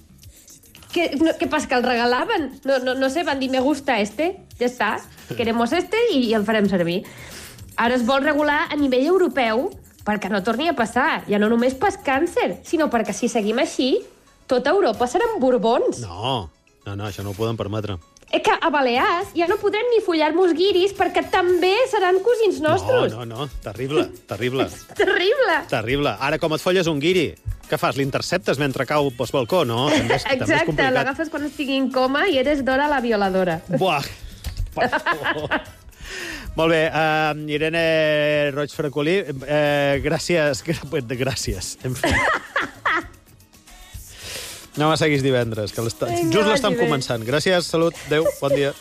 Què, no, què passa, que el regalaven? No, no, no sé, van dir, me gusta este, ja està, queremos este i, i el farem servir. Ara es vol regular a nivell europeu perquè no torni a passar, ja no només pas càncer, sinó perquè si seguim així, tota Europa seran borbons. No, no, no, això no ho poden permetre. És que a Balears ja no podrem ni follar-nos guiris perquè també seran cosins nostres. No, no, no, terrible, terrible. Terrible. Terrible. Ara, com et folles un guiri, què fas? L'interceptes mentre cau pel balcó? No, també és, també és Exacte, complicat. l'agafes quan estigui en coma i eres Dora la violadora. Buah, per favor. Molt bé, uh, Irene Roig Francolí, uh, gràcies, gràcies, en fi. No me seguis divendres, que Vinga, just l'estem vagi bé. començant. Gràcies, salut, adéu, bon dia.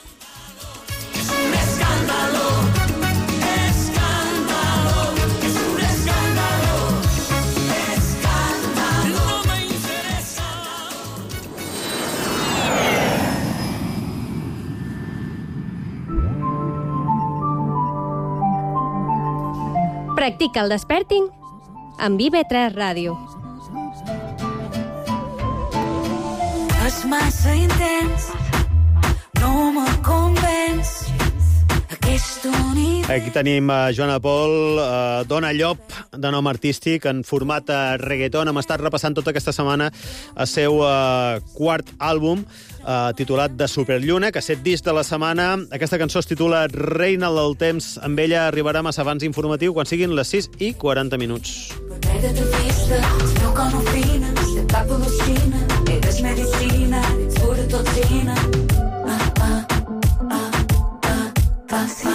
Practica el desperting amb I V tres Ràdio. És massa intens, no me convenç aquesta nit. Aquí tenim a Joana Pol, uh, Dona Llop, de nom artístic, en format uh, reggaeton. Hem estat repassant tota aquesta setmana el seu uh, quart àlbum, uh, titulat De Superlluna, que set disc de la setmana. Aquesta cançó es titula Reina del temps. Amb ella arribarà massa abans informatiu quan siguin les sis i quaranta minuts. Pega de vista, el meu cor no fina, de cap al·lucina, eres medicina, ets pura toxina. Ah, ah, ah, ah, ah, ah.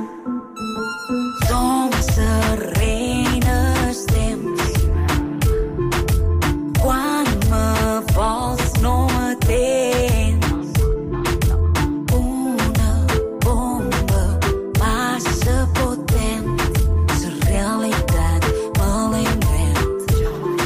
Som sa reines temps. Quan me vols no m'atens. Una bomba massa potent. La realitat me la invent.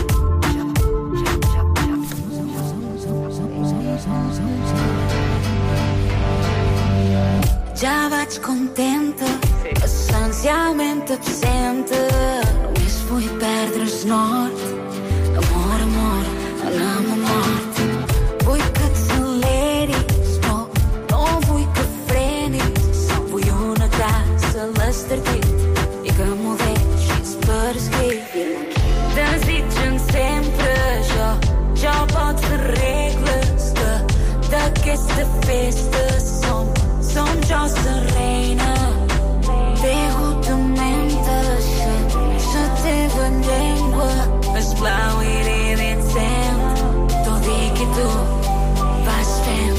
Ja vaig contenta, essencialment absenta. Només vull perdre el nord. Amor, amor, anem a mort. Vull que acceleris, no, no vull que frenis. Vull una tassa a l'estartit i que m'ho deixis per escrit. Desitgen sempre jo, jo pots fer regles que d'aquesta festa som, som jo la reina. Degudament deixat, teva llengua, esclau i evident sent tot i que tu vas fent.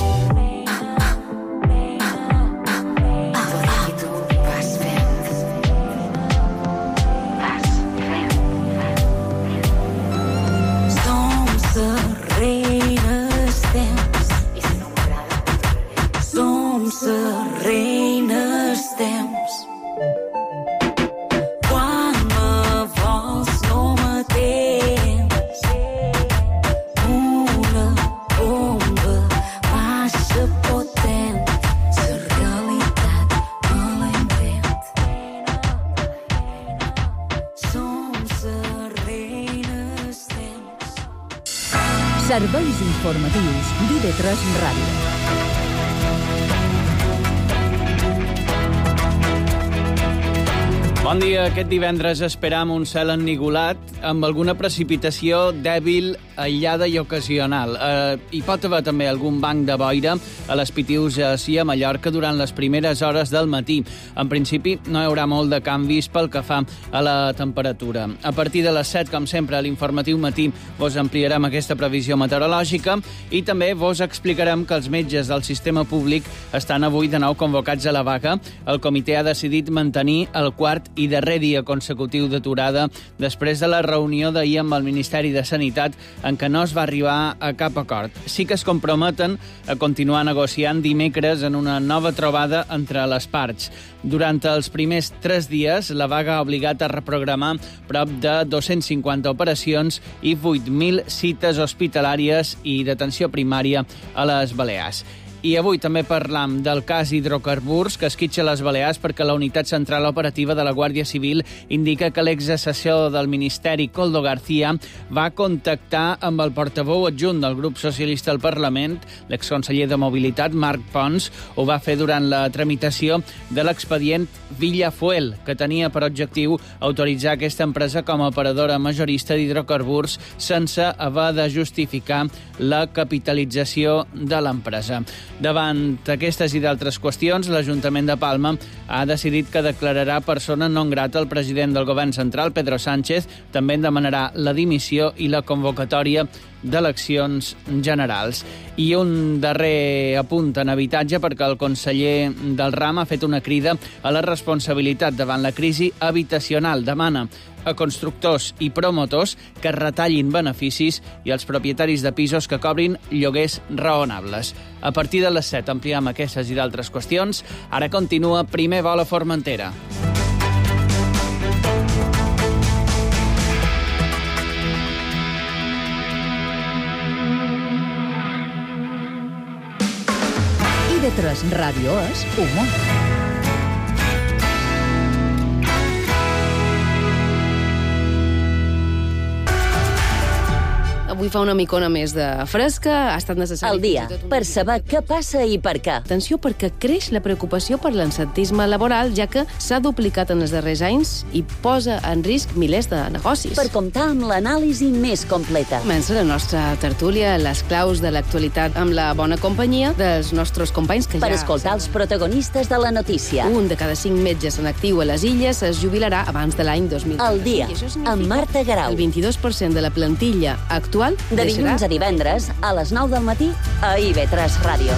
La reina els temps. Quan me vols no m'atens. Una bomba massa potent. La realitat me la invent. Som la reina els temps. Serveis informatius d'I V tres Ràdio. Bon dia. Aquest divendres esperam un cel ennigolat amb alguna precipitació dèbil, aïllada i ocasional. Eh, hi pot haver també algun banc de boira a les Pitiüses i a Mallorca durant les primeres hores del matí. En principi, no hi haurà molt de canvis pel que fa a la temperatura. A partir de les set, com sempre, a l'informatiu matí vos ampliarem aquesta previsió meteorològica i també vos explicarem que els metges del sistema públic estan avui de nou convocats a la vaga. El comitè ha decidit mantenir el quart i darrer dia consecutiu d'aturada després de la reunió d'ahir amb el Ministeri de Sanitat en què no es va arribar a cap acord. Sí que es comprometen a continuar negociant dimecres en una nova trobada entre les parts. Durant els primers tres dies, la vaga ha obligat a reprogramar prop de dos-cents cinquanta operacions i vuit mil cites hospitalàries i d'atenció primària a les Balears. I avui també parlam del cas hidrocarburs que esquitxa les Balears perquè la Unitat Central Operativa de la Guàrdia Civil indica que l'exassessor del Ministeri, Koldo García, va contactar amb el portaveu adjunt del grup socialista al Parlament, l'exconseller de Mobilitat, Marc Pons. Ho va fer durant la tramitació de l'expedient Villafuel, que tenia per objectiu autoritzar aquesta empresa com a operadora majorista d'hidrocarburs sense haver de justificar la capitalització de l'empresa. Davant aquestes i d'altres qüestions, l'Ajuntament de Palma ha decidit que declararà persona non grata el president del govern central, Pedro Sánchez. També en demanarà la dimissió i la convocatòria d'eleccions generals. I un darrer apunt en habitatge perquè el conseller del Ram ha fet una crida a la responsabilitat davant la crisi habitacional. Demana a constructors i promotors que retallin beneficis i als propietaris de pisos que cobrin lloguers raonables. A partir de les set ampliem aquestes i d'altres qüestions. Ara continua Primer vol a Formentera. I V tres Ràdio és humor. Avui fa una micona més de fresca, ha estat necessari... El dia, per saber què passa i per què. Atenció, perquè creix la preocupació per l'absentisme laboral, ja que s'ha duplicat en els darrers anys i posa en risc milers de negocis. Per comptar amb l'anàlisi més completa. Comença la nostra tertúlia, les claus de l'actualitat amb la bona companyia dels nostres companys que per ja... Per escoltar els protagonistes de la notícia. Un de cada cinc metges en actiu a les Illes es jubilarà abans de l'any dos mil. El dia, amb Marta Garau. El vint-i-dos per cent de la plantilla actual de dilluns a divendres, a les nou del matí, a I V tres Ràdio.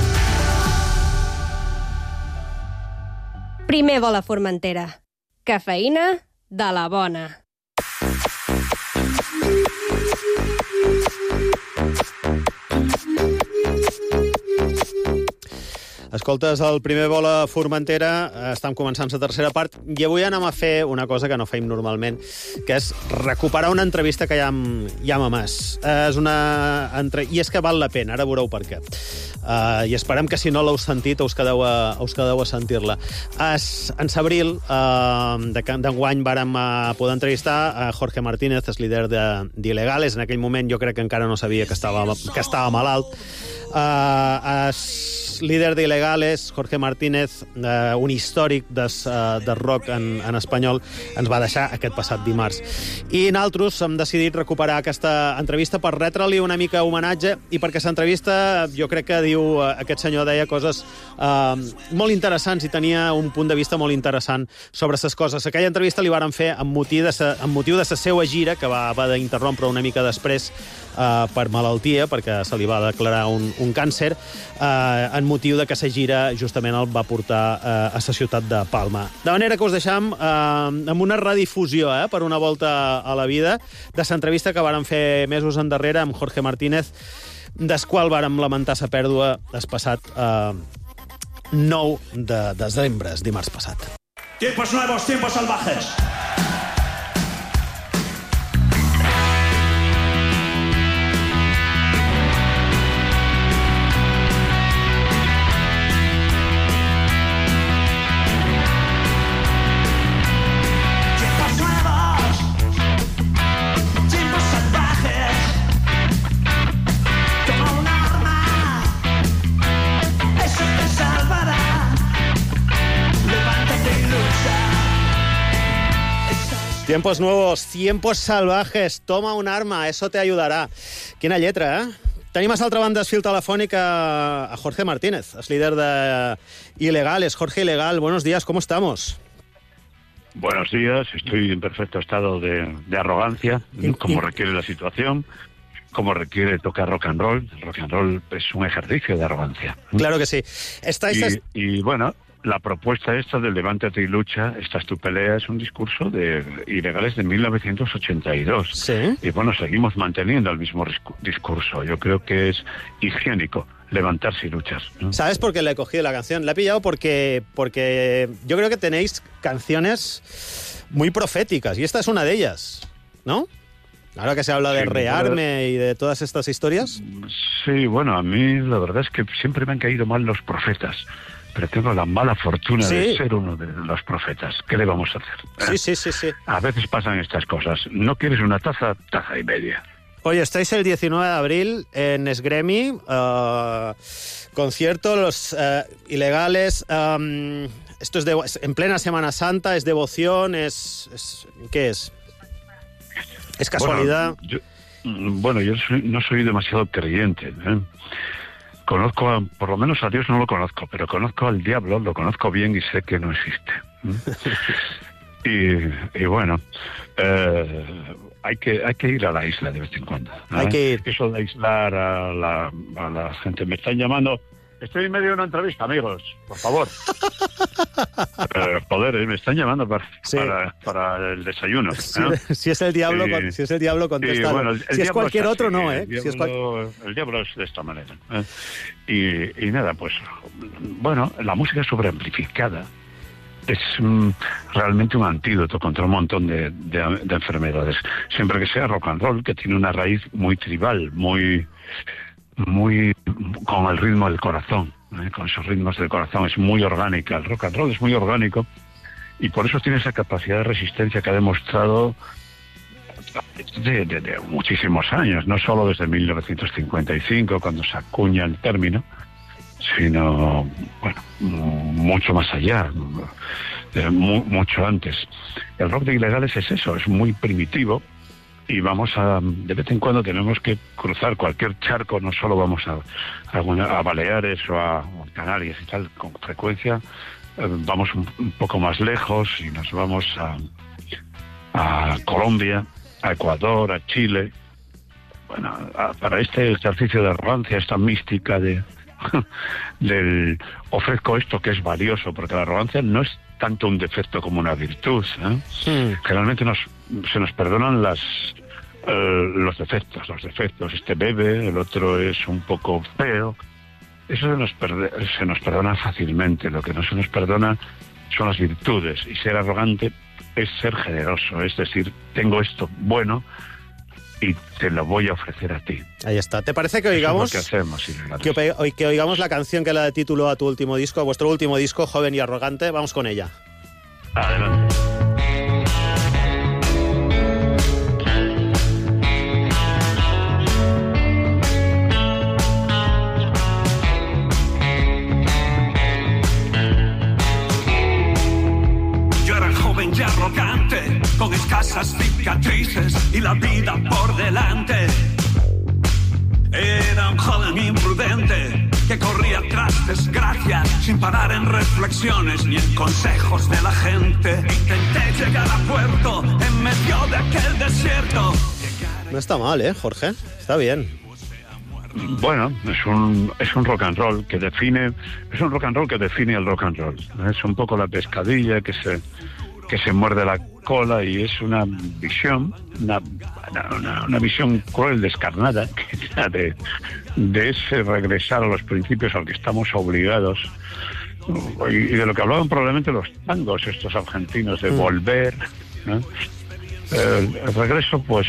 Primer vol a Formentera. Cafeïna de la bona. Escoltes, el primer vol a Formentera, estem començant la tercera part, i avui anem a fer una cosa que no feim normalment, que és recuperar una entrevista que ja hem, ja hem emès. És una entre... I és que val la pena, ara veureu per què. Uh, I esperem que si no l'heu sentit us quedeu a, us quedeu a sentir-la. Es, en abril uh, d'enguany vàrem uh, poder entrevistar a Jorge Martínez, és líder d'Il·legales. En aquell moment jo crec que encara no sabia que estava, que estava malalt. Uh, es líder d'Il·legales, Jorge Martínez, uh, un històric des, uh, de rock en, en espanyol, ens va deixar aquest passat dimarts. I nosaltres hem decidit recuperar aquesta entrevista per retre-li una mica homenatge i perquè l'entrevista, jo crec que diu, uh, aquest senyor deia coses uh, molt interessants i tenia un punt de vista molt interessant sobre les coses. Aquella entrevista li varen fer amb motiu de sa, amb motiu de la seva gira, que va haver d'interrompre una mica després uh, per malaltia, perquè se li va declarar un, un càncer, uh, en motiu de que la gira justament el va portar uh, a la ciutat de Palma. De manera que us deixam uh, amb una redifusió, eh, per una volta a la vida, de l'entrevista que varen fer mesos endarrere amb Jorge Martínez, des qual vàrem lamentar la pèrdua el passat uh, nou de desembre, dimarts passat. Tiempos nuevos, tiempos salvajes. Tiempos nuevos, tiempos salvajes, toma un arma, eso te ayudará. Quina lletra, eh? Tenim a l'altra banda del fil telefònic a, a Jorge Martínez, el líder de Ilegales. Jorge Ilegal, buenos días, ¿cómo estamos? Buenos días, estoy en perfecto estado de, de arrogancia, como requiere la situación, como requiere tocar rock and roll. Rock and roll es un ejercicio de arrogancia. Claro que sí. Estáis... Y, y bueno... La propuesta esta del Levántate y lucha, esta es tu pelea, es un discurso de Ilegales de mil novecientos ochenta y dos. Sí. Y bueno, seguimos manteniendo el mismo discurso. Yo creo que es higiénico levantarse y luchar, ¿no? ¿Sabes por qué le he cogido la canción? La he pillado porque, porque yo creo que tenéis canciones muy proféticas y esta es una de ellas, ¿no? Ahora que se habla de sí, rearme y de todas estas historias. Sí, bueno, a mí la verdad es que siempre me han caído mal los profetas. Pero tengo la mala fortuna sí. de ser uno de los profetas. ¿Qué le vamos a hacer? Sí, sí, sí, sí. A veces pasan estas cosas. ¿No quieres una taza? Taza y media. Oye, estáis el diecinueve de abril en Esgremi, uh, concierto, los uh, Ilegales. Um, esto es de, en plena Semana Santa, es devoción, es... es ¿qué es? ¿Es casualidad? Bueno, yo, bueno, yo soy, no soy demasiado creyente, ¿eh? Conozco, a, por lo menos a Dios no lo conozco, pero conozco al diablo, lo conozco bien y sé que no existe. y, y bueno, eh, hay que hay que ir a la isla de vez en cuando, ¿no? Hay que ir. Eso de aislar a la, a la gente. Me están llamando. Estoy en medio de una entrevista, amigos, por favor. eh, joder, me están llamando para, sí. para, para el desayuno, ¿no? Si, si es el diablo, y, si es el diablo, contesta. Bueno, si es cualquier otro, no, ¿eh? El diablo, si es cual... el diablo es de esta manera. ¿eh? Y, y nada, pues, bueno, la música sobreamplificada es mm, realmente un antídoto contra un montón de, de, de enfermedades. Siempre que sea rock and roll, que tiene una raíz muy tribal, muy... muy con el ritmo del corazón, ¿eh? Con esos ritmos del corazón, es muy orgánica, el rock and roll es muy orgánico y por eso tiene esa capacidad de resistencia que ha demostrado de, de, de muchísimos años, no solo desde mil novecientos cincuenta y cinco cuando se acuña el término, sino bueno, mucho más allá, mu mucho antes. El rock de Ilegales es eso, es muy primitivo. Y vamos a, de vez en cuando tenemos que cruzar cualquier charco, no solo vamos a, a, a Baleares o a, a Canarias y tal, con frecuencia, eh, vamos un, un poco más lejos y nos vamos a, a Colombia, a Ecuador, a Chile. Bueno, a, para este ejercicio de arrogancia, esta mística de del ofrezco esto que es valioso, porque la arrogancia no es tanto un defecto como una virtud, ¿eh? Sí. Generalmente nos, se nos perdonan las eh, los defectos, los defectos. Este bebe, el otro es un poco feo. Eso se nos, perde, se nos perdona fácilmente. Lo que no se nos perdona son las virtudes. Y ser arrogante es ser generoso. Es decir, tengo esto bueno y te lo voy a ofrecer a ti. Ahí está. ¿Te parece que oigamos, Eso es lo que hacemos, que, que oigamos la canción que la tituló a tu último disco, a vuestro último disco, Joven y Arrogante? Vamos con ella. Adelante. cicatrices y la vida por delante. Era un joven imprudente que corría tras desgracias sin parar en reflexiones ni en consejos de la gente. Intenté llegar a puerto en medio de aquel desierto. No está mal, ¿eh, Jorge? Está bien. Bueno, es un es un rock and roll que define es un rock and roll que define el rock and roll. Es un poco la pescadilla que se que se muerde la cola y es una visión, una, una, una visión cruel, descarnada, de, de ese regresar a los principios al que estamos obligados y, y de lo que hablaban probablemente los tangos estos argentinos, de mm. volver, ¿no? El, el regreso, pues,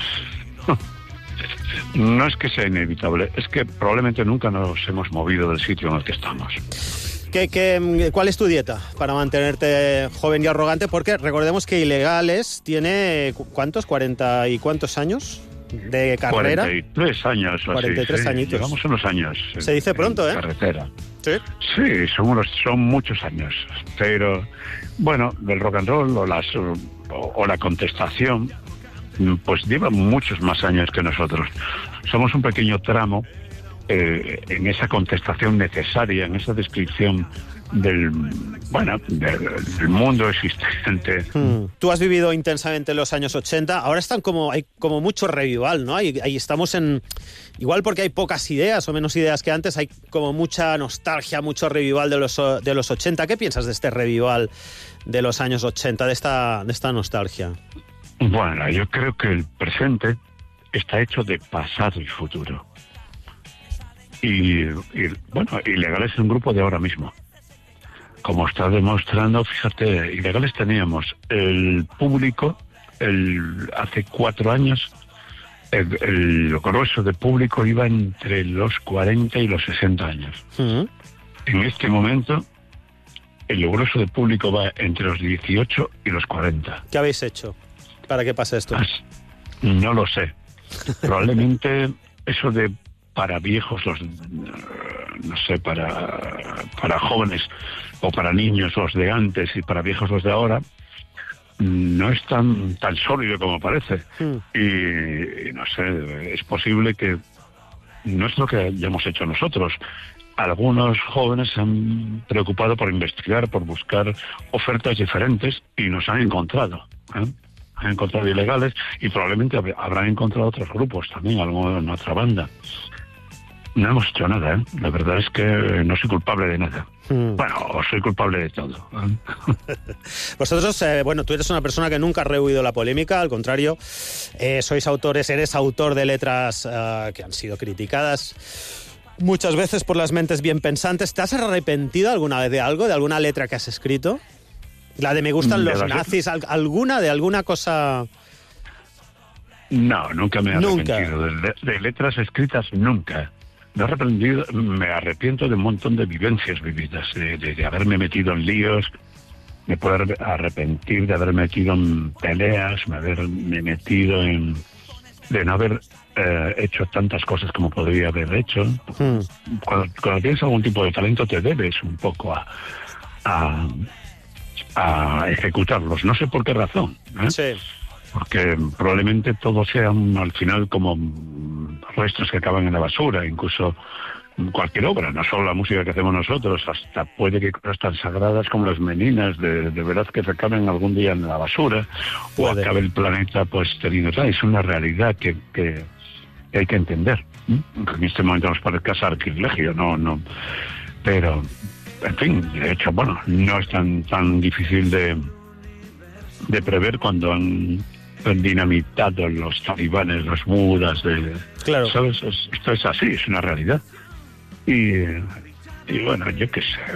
no es que sea inevitable, es que probablemente nunca nos hemos movido del sitio en el que estamos. ¿Qué, qué, ¿Cuál es tu dieta para mantenerte joven y arrogante? Porque recordemos que Ilegales tiene, ¿cuántos? ¿cuarenta y cuántos años de carrera? cuarenta y tres años. cuarenta y tres sí, añitos. Llevamos unos años. Se dice pronto, ¿eh? Carretera. Sí. Sí, son, unos, son muchos años. Pero, bueno, del rock and roll o, las, o, o la contestación, pues lleva muchos más años que nosotros. Somos un pequeño tramo Eh, en esa contestación necesaria, en esa descripción del, bueno, del, del mundo existente. Hmm. Tú has vivido intensamente los años ochenta, ahora están como, hay como mucho revival, ¿no? Ahí, ahí estamos en, igual porque hay pocas ideas o menos ideas que antes, hay como mucha nostalgia, mucho revival de los, de los ochenta. ¿Qué piensas de este revival de los años ochenta, de esta, de esta nostalgia? Bueno, yo creo que el presente está hecho de pasado y futuro. Y, y bueno, Ilegales es un grupo de ahora mismo. Como está demostrando, fíjate, Ilegales teníamos el público, el hace cuatro años, el, el grueso de público iba entre los cuarenta y los sesenta años. Uh-huh. En este momento, el grueso de público va entre los dieciocho y los cuarenta. ¿Qué habéis hecho para que pase esto? No lo sé. Probablemente eso de para viejos, los no sé, para, para jóvenes o para niños los de antes y para viejos los de ahora, no es tan, tan sólido como parece. Mm. Y, y no sé, es posible que no es lo que hayamos hecho nosotros. Algunos jóvenes se han preocupado por investigar, por buscar ofertas diferentes y nos han encontrado, ¿eh? Han encontrado Ilegales y probablemente habrán encontrado otros grupos también, alguna en otra banda. No hemos hecho nada, ¿eh? La verdad es que no soy culpable de nada. Mm. Bueno, soy culpable de todo, ¿eh? Vosotros, eh, bueno, tú eres una persona que nunca ha rehuido la polémica, al contrario, eh, sois autores, eres autor de letras uh, que han sido criticadas muchas veces por las mentes bien pensantes. ¿Te has arrepentido alguna vez de algo, de alguna letra que has escrito? La de me gustan los nazis, ¿alguna, de alguna cosa? No, nunca me he arrepentido. De, de letras escritas, nunca. Me he arrepentido, me arrepiento de un montón de vivencias vividas, de, de, de haberme metido en líos, me puedo arrepentir de haberme metido en peleas, de haberme metido en... de no haber eh, hecho tantas cosas como podría haber hecho. Hmm. Cuando, cuando tienes algún tipo de talento te debes un poco a... a a ejecutarlos, no sé por qué razón, ¿eh? Sí. Porque probablemente todos sean al final como restos que acaban en la basura, incluso cualquier obra, no solo la música que hacemos nosotros, hasta puede que cosas tan sagradas como las meninas, de, de verdad que se acaben algún día en la basura, puede. O acabe el planeta pues teniendo tal. Es una realidad que, que, que hay que entender, ¿eh? En este momento nos parezca sacrilegio, no, no, pero... En fin, de hecho, bueno, no es tan tan difícil de, de prever cuando han, han dinamitado los talibanes, los budas, de, claro. ¿sabes? Esto es así, es una realidad. Y, y bueno, yo qué sé,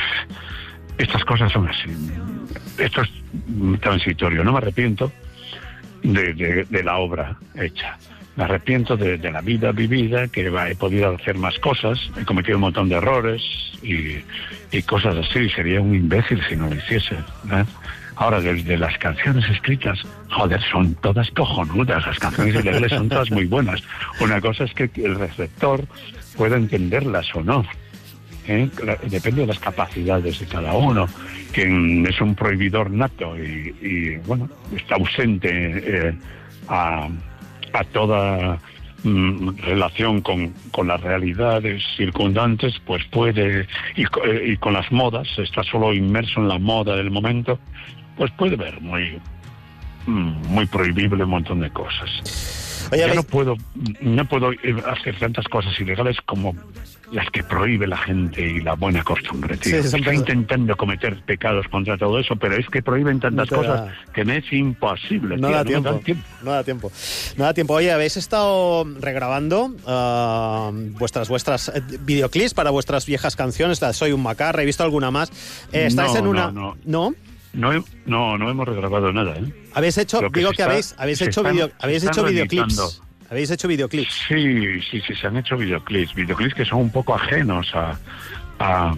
estas cosas son así. Esto es transitorio, no me arrepiento de, de, de la obra hecha. Me arrepiento de, de la vida vivida, que he podido hacer más cosas, he cometido un montón de errores y, y cosas así. Sería un imbécil si no lo hiciese, ¿eh? Ahora, de, de las canciones escritas, joder, son todas cojonudas. Las canciones Ilegales son todas muy buenas. Una cosa es que el receptor pueda entenderlas o no, ¿eh? Depende de las capacidades de cada uno. Quien es un prohibidor nato y, y bueno, está ausente... Eh, a, a toda mm, relación con, con las realidades circundantes, pues puede, y, y con las modas, está solo inmerso en la moda del momento, pues puede ver muy, muy prohibible un montón de cosas. Oye, ya ¿veis? no puedo, no puedo hacer tantas cosas ilegales como las que prohíbe la gente y la buena costumbre, tío. Sí, son Estoy cosas- intentando cometer pecados contra todo eso, pero es que prohíben tantas No te da- cosas que me es imposible, No tío, da me tiempo. dan tiempo. No da tiempo. No da tiempo. Oye, ¿habéis estado regrabando uh, vuestras vuestras eh, videoclips para vuestras viejas canciones? La de Soy un macarra, he visto alguna más. Eh, ¿Estáis No, en una...? no, no. ¿No? No, he- no, no hemos regrabado nada, ¿eh? ¿Habéis hecho, Lo que digo se que está- habéis, habéis se hecho, están- video, se habéis están hecho videoclips? reeditando. ¿Habéis hecho videoclips? Sí, sí, sí, se han hecho videoclips, videoclips que son un poco ajenos a... a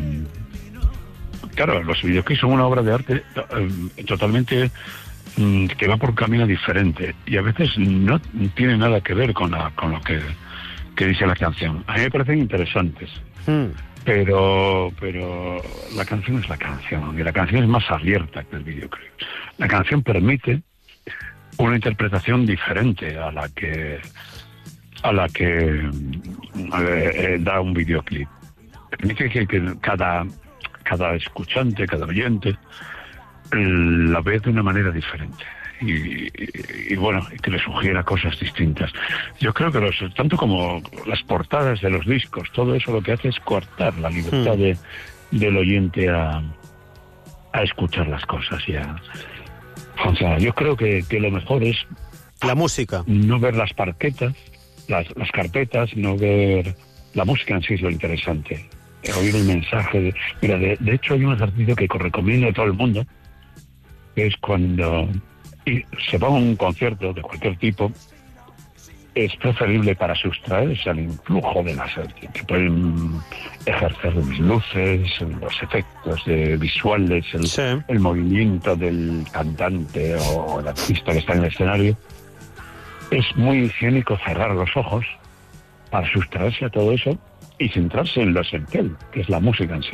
claro, los videoclips son una obra de arte eh, totalmente mm, que va por un camino diferente y a veces no tiene nada que ver con, la, con lo que, que dice la canción. A mí me parecen interesantes, Hmm. pero, pero la canción es la canción y la canción es más abierta que el videoclip. La canción permite una interpretación diferente a la que a la que eh, eh, da un videoclip. Permite que, que cada cada escuchante, cada oyente la ve de una manera diferente y, y, y bueno, que le sugiera cosas distintas. Yo creo que los, tanto como las portadas de los discos, todo eso lo que hace es coartar la libertad Hmm. de, del oyente a, a escuchar las cosas y a... O sea, yo creo que, que lo mejor es la música, no ver las parquetas, las, las carpetas, no ver la música en sí es lo interesante. Oír el mensaje. De, mira, de, de hecho hay un ejercicio que recomiendo a todo el mundo, que es cuando y se va a un concierto de cualquier tipo, es preferible para sustraerse al influjo de las que pueden ejercer las luces, los efectos de visuales, el, sí. el movimiento del cantante o el artista que está en el escenario. Es muy higiénico cerrar los ojos para sustraerse a todo eso y centrarse en lo esencial, que es la música en sí.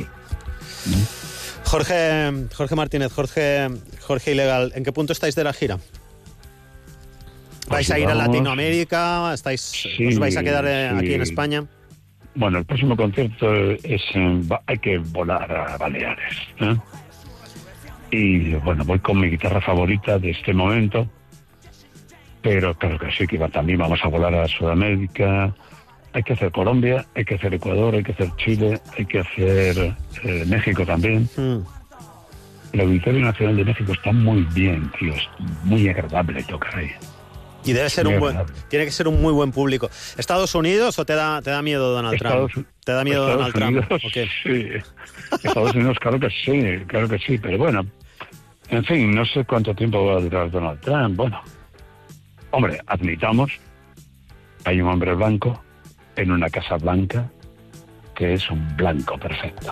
Jorge, Jorge Martínez, Jorge, Jorge Ilegal, ¿en qué punto estáis de la gira? ¿Vais Pues a ir a vamos- Latinoamérica? ¿Estáis, Sí, ¿Os vais a quedar eh, sí. aquí en España? Bueno, el próximo concierto es en, va- hay que volar a Baleares, ¿eh? Y bueno, voy con mi guitarra favorita de este momento, pero claro que sí, que va- también vamos a volar a Sudamérica. Hay que hacer Colombia, hay que hacer Ecuador, hay que hacer Chile, hay que hacer eh, México también. Mm. El Auditorio Nacional de México está muy bien, tío, es muy agradable tocar ahí. Y debe ser Muy un buen, agradable. tiene que ser un muy buen público. ¿Estados Unidos o te da, te da miedo Donald Estados- Trump? ¿Te da miedo Estados Donald Unidos, Trump? ¿O qué? Sí. Estados Unidos, claro que sí, claro que sí, pero bueno, en fin, no sé cuánto tiempo va a durar Donald Trump. Bueno, hombre, admitamos, hay un hombre blanco en una casa blanca que es un blanco perfecto.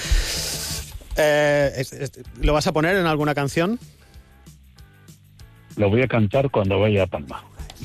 Eh, es- es- ¿Lo vas a poner en alguna canción? Lo voy a cantar cuando vaya a Palma.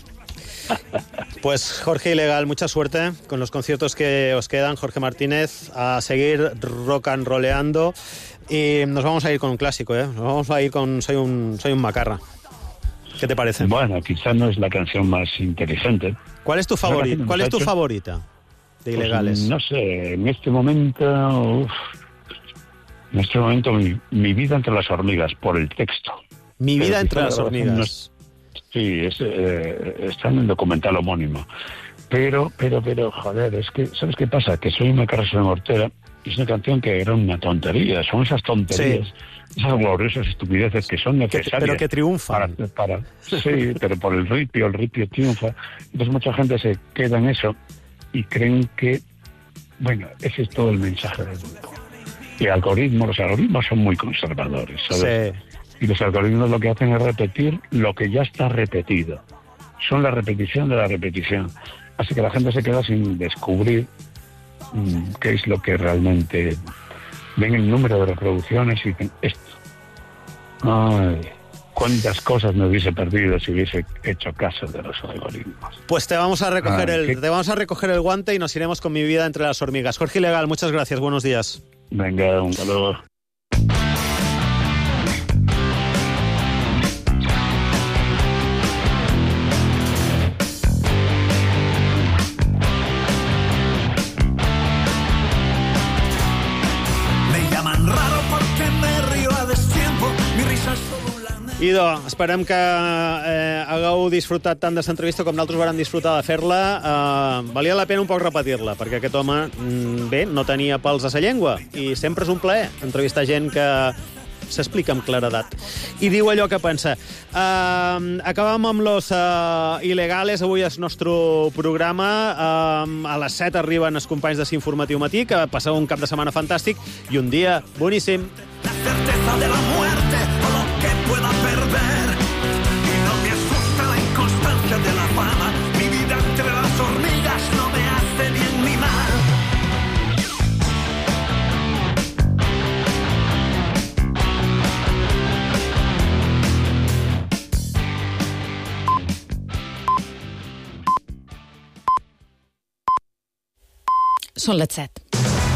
Pues Jorge Ilegal, mucha suerte con los conciertos que os quedan. Jorge Martínez, a seguir rock and rolleando. Y nos vamos a ir con un clásico, ¿eh? Nos vamos a ir con Soy un, soy un macarra. ¿Qué te parece? Bueno, quizá no es la canción más interesante. ¿Cuál es tu Una canción favorita? de ¿Cuál es tu muchacho. favorita de Pues, Ilegales? no sé, en este momento... uf, en este momento mi, mi vida entre las hormigas, por el texto. Mi Pero vida entre quizá las la grabación hormigas. no es- sí, es, eh, está en el documental homónimo. Pero, pero, pero, joder, es que, ¿sabes qué pasa? Que Soy una carrera mortera es una canción que era una tontería. Son esas tonterías, esas gloriosas estupideces que son necesarias. pero que triunfan. Para, para- sí, pero por el ripio, el ripio triunfa. Entonces mucha gente se queda en eso y creen que, bueno, ese es todo el mensaje del grupo. Y algoritmos, los algoritmos son muy conservadores, ¿sabes? Sí. Y los algoritmos lo que hacen es repetir lo que ya está repetido. Son la repetición de la repetición. Así que la gente se queda sin descubrir mm, qué es lo que realmente... Ven el número de reproducciones y dicen esto. Ay, cuántas cosas me hubiese perdido si hubiese hecho caso de los algoritmos. Pues te vamos a recoger Ah, el, ¿qué? te vamos a recoger el guante y nos iremos con Mi vida entre las hormigas. Jorge Ilegal, muchas gracias. Buenos días. Venga, un saludo. Idò, esperem que eh, hagueu disfrutat tant d'aquesta entrevista com nosaltres vàrem disfrutar de fer-la. Eh, valia la pena un poc repetir-la, perquè aquest home, mm, bé, no tenia pals a sa llengua, i sempre és un plaer entrevistar gent que s'explica amb claredat i diu allò que pensa. Uh, acabam amb los uh, ilegales. Avui és el nostre programa. Uh, a les set arriben els companys de S'Informatiu Matí, que passeu un cap de setmana fantàstic i un dia boníssim. La certeza de la muerte o lo que pueda perder. Y no me asusta la inconstancia de la fama. Mi vida entre las hormigas no me hace bien ni mal. Són les set.